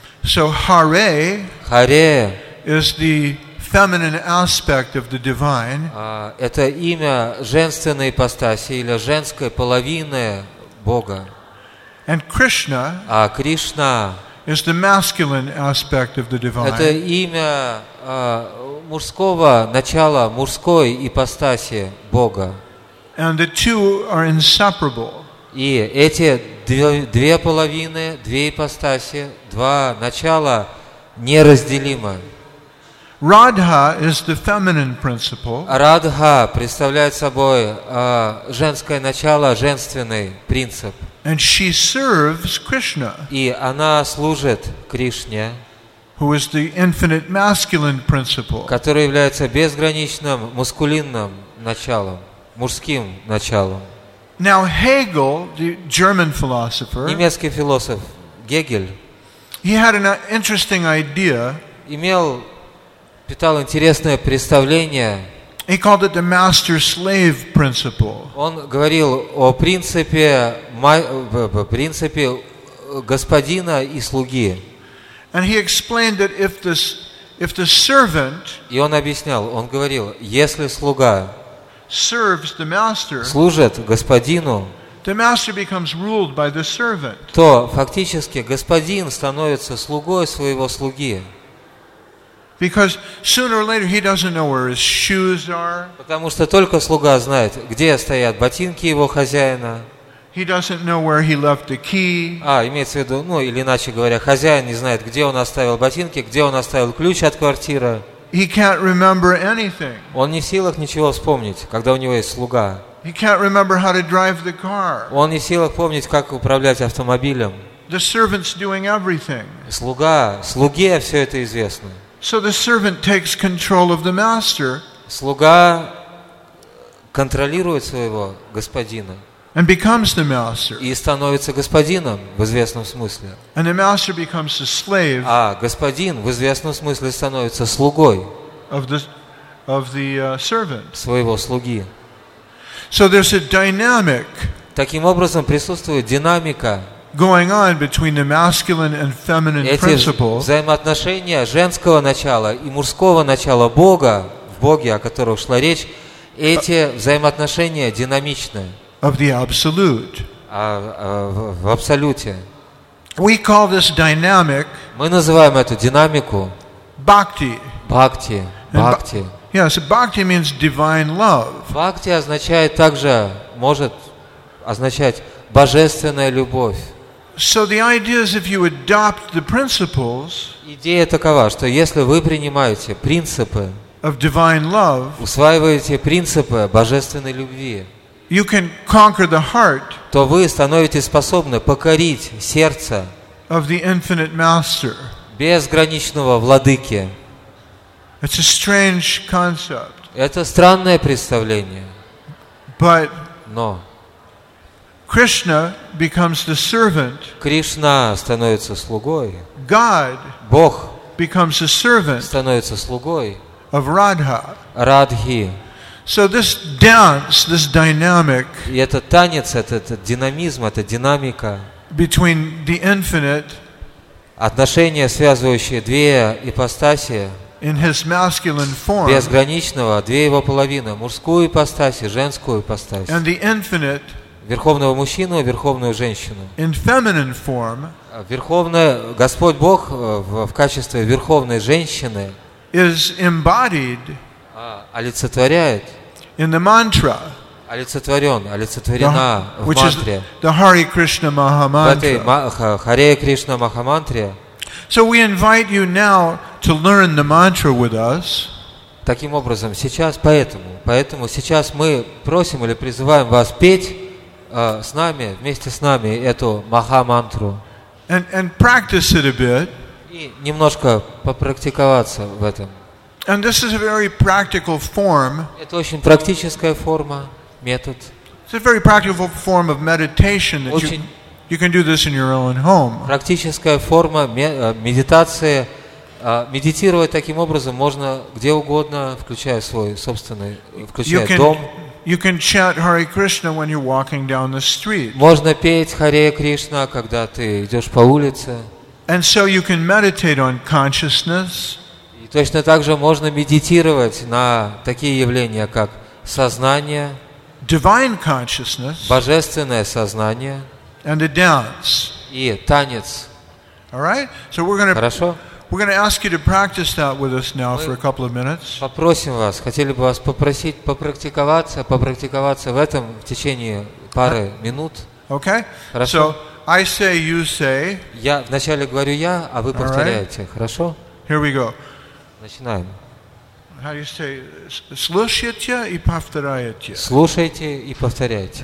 So Hare Харе is the feminine aspect of the divine, а, это имя женственной ипостаси или женской половины Бога. and Krishna А Кришна is the masculine aspect of the это divine. имя а, мужского начала, мужской ипостаси Бога. And the two are inseparable. И эти две, две половины, две ипостаси, два начала неразделимы. Radha is the feminine principle, Радха представляет собой а, женское начало, женственный принцип. and she serves Krishna, И она служит Кришне, who is the infinite masculine principle. который является безграничным мускулинным началом, мужским началом. Now Hegel, the German philosopher, Немецкий философ Гегель he had an interesting idea. имел, питал интересное представление. He called it the master-slave principle. Он говорил о принципе, ма- в- в принципе господина и слуги. And he explained that if this, if the servant И он объяснял, он говорил, если слуга serves the master, служит господину, the master becomes ruled by the servant. то фактически господин становится слугой своего слуги. Because sooner or later he doesn't know where his shoes are. Потому что только слуга знает, где стоят ботинки его хозяина. He doesn't know where he left the key. А, имеется в виду, ну или иначе говоря, хозяин не знает, где он оставил ботинки, где он оставил ключ от квартиры. He can't remember anything. Он не в силах ничего вспомнить, когда у него есть слуга. He can't remember how to drive the car. Он не в силах помнить, как управлять автомобилем. The servant's doing everything. Слуга, слуге все это известно. So the servant takes control of the master Слуга контролирует своего господина and becomes the master. и становится господином в известном смысле. And the master becomes the slave А господин в известном смысле становится слугой of the, of the uh, servant. своего слуги. So there's a dynamic Таким образом присутствует динамика. going on between the masculine and feminine Эти principles взаимоотношения женского начала и мужского начала Бога, в Боге, о котором шла речь, эти взаимоотношения динамичны of the absolute. а, а, в, в абсолюте. We call this dynamic Мы называем эту динамику bhakti. бхакти, And bha- бхакти. you Yes, bhakti means divine love. Бхакти означает также, может означать божественная любовь. So the idea is if you adopt the principles Идея такова, что если вы принимаете принципы, of divine love, усваиваете принципы божественной любви, you can conquer the heart то вы становитесь способны покорить сердце of the infinite master. безграничного владыки. It's a strange concept, Это странное представление, but но Krishna becomes the servant, Кришна становится слугой, God Бог becomes a servant становится слугой of Radha. Радхи. So this dance, this dynamic И этот танец, этот, этот динамизм, эта динамика, between the infinite отношения, связывающие две ипостаси, in his masculine form безграничного, две его половины, мужскую ипостась и женскую ипостась, and the infinite верховного мужчину и верховную женщину. in feminine form Верховная, Господь Бог в, в качестве верховной женщины is embodied а, олицетворяет, in the mantra, олицетворен, олицетворена the- в which is мантре, the Hare Krishna в этой Mahamantra. ма- ха- Харе Кришна Махамантре. So we invite you now to learn the mantra with us. Таким образом, сейчас поэтому, поэтому сейчас мы просим или призываем вас петь э, с нами, вместе с нами эту Махамантру And, and practice it a bit. и немножко попрактиковаться в этом. And this is a very practical form. Это очень практическая форма, метод. It's a very practical form of meditation that you, Очень you can do this in your own home. практическая форма ме- э, медитации. Э, Медитировать таким образом можно где угодно, включая свой собственный, You включая дом. can, you can chant Hare Krishna when you're walking down the street. Можно петь Харе Кришна, когда ты идешь по улице. And so you can meditate on consciousness, И точно так же можно медитировать на такие явления, как сознание, divine consciousness, божественное сознание and a dance. и танец. All right? So we're going to Хорошо? we're going to ask you to practice that with us now for a couple of minutes. Попросим вас, хотели бы вас попросить попрактиковаться, попрактиковаться в этом в течение пары минут. Okay? Хорошо. So I say, you say. Я вначале говорю я, а вы Alright. повторяете. Хорошо? Here we go. Начинаем. How do you say? Слушайте и повторяйте. Слушайте и повторяйте.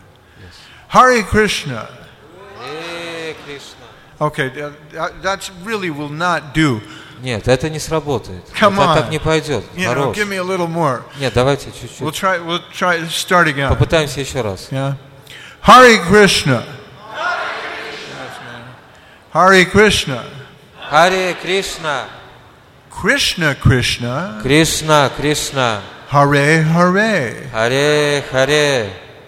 Hare Krishna. Харе Кришна. Okay, that, that really will not do. Нет, это не сработает. Come Это on. так не пойдет. You know, Хорош. give me a little more. Нет, давайте We'll чуть-чуть. try. We'll try. Start again. Попытаемся еще раз. Yeah. Hare Krishna. Hare Krishna. Харе Кришна. Krishna Krishna. Кришна, Кришна. Hare Hare. Харе, Харе.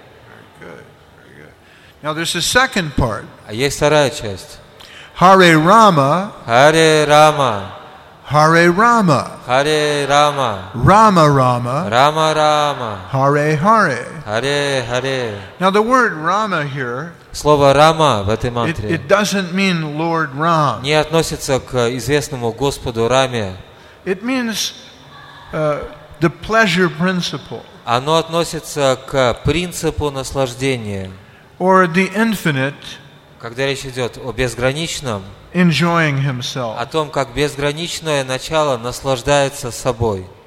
Now there's a second part. А есть вторая часть. Hare Rama. Харе Рама. Hare Rama. Харе Рама. Rama Rama. Рама Рама. Hare Hare. Харе Харе. Now the word Rama here, Слово Рама в этой it, мантре it doesn't mean Lord Ram. не относится к известному Господу Раме. It means uh, the pleasure principle Оно относится к принципу наслаждения, or the infinite когда речь идет о безграничном, enjoying о himself. том, как безграничное начало наслаждается собой.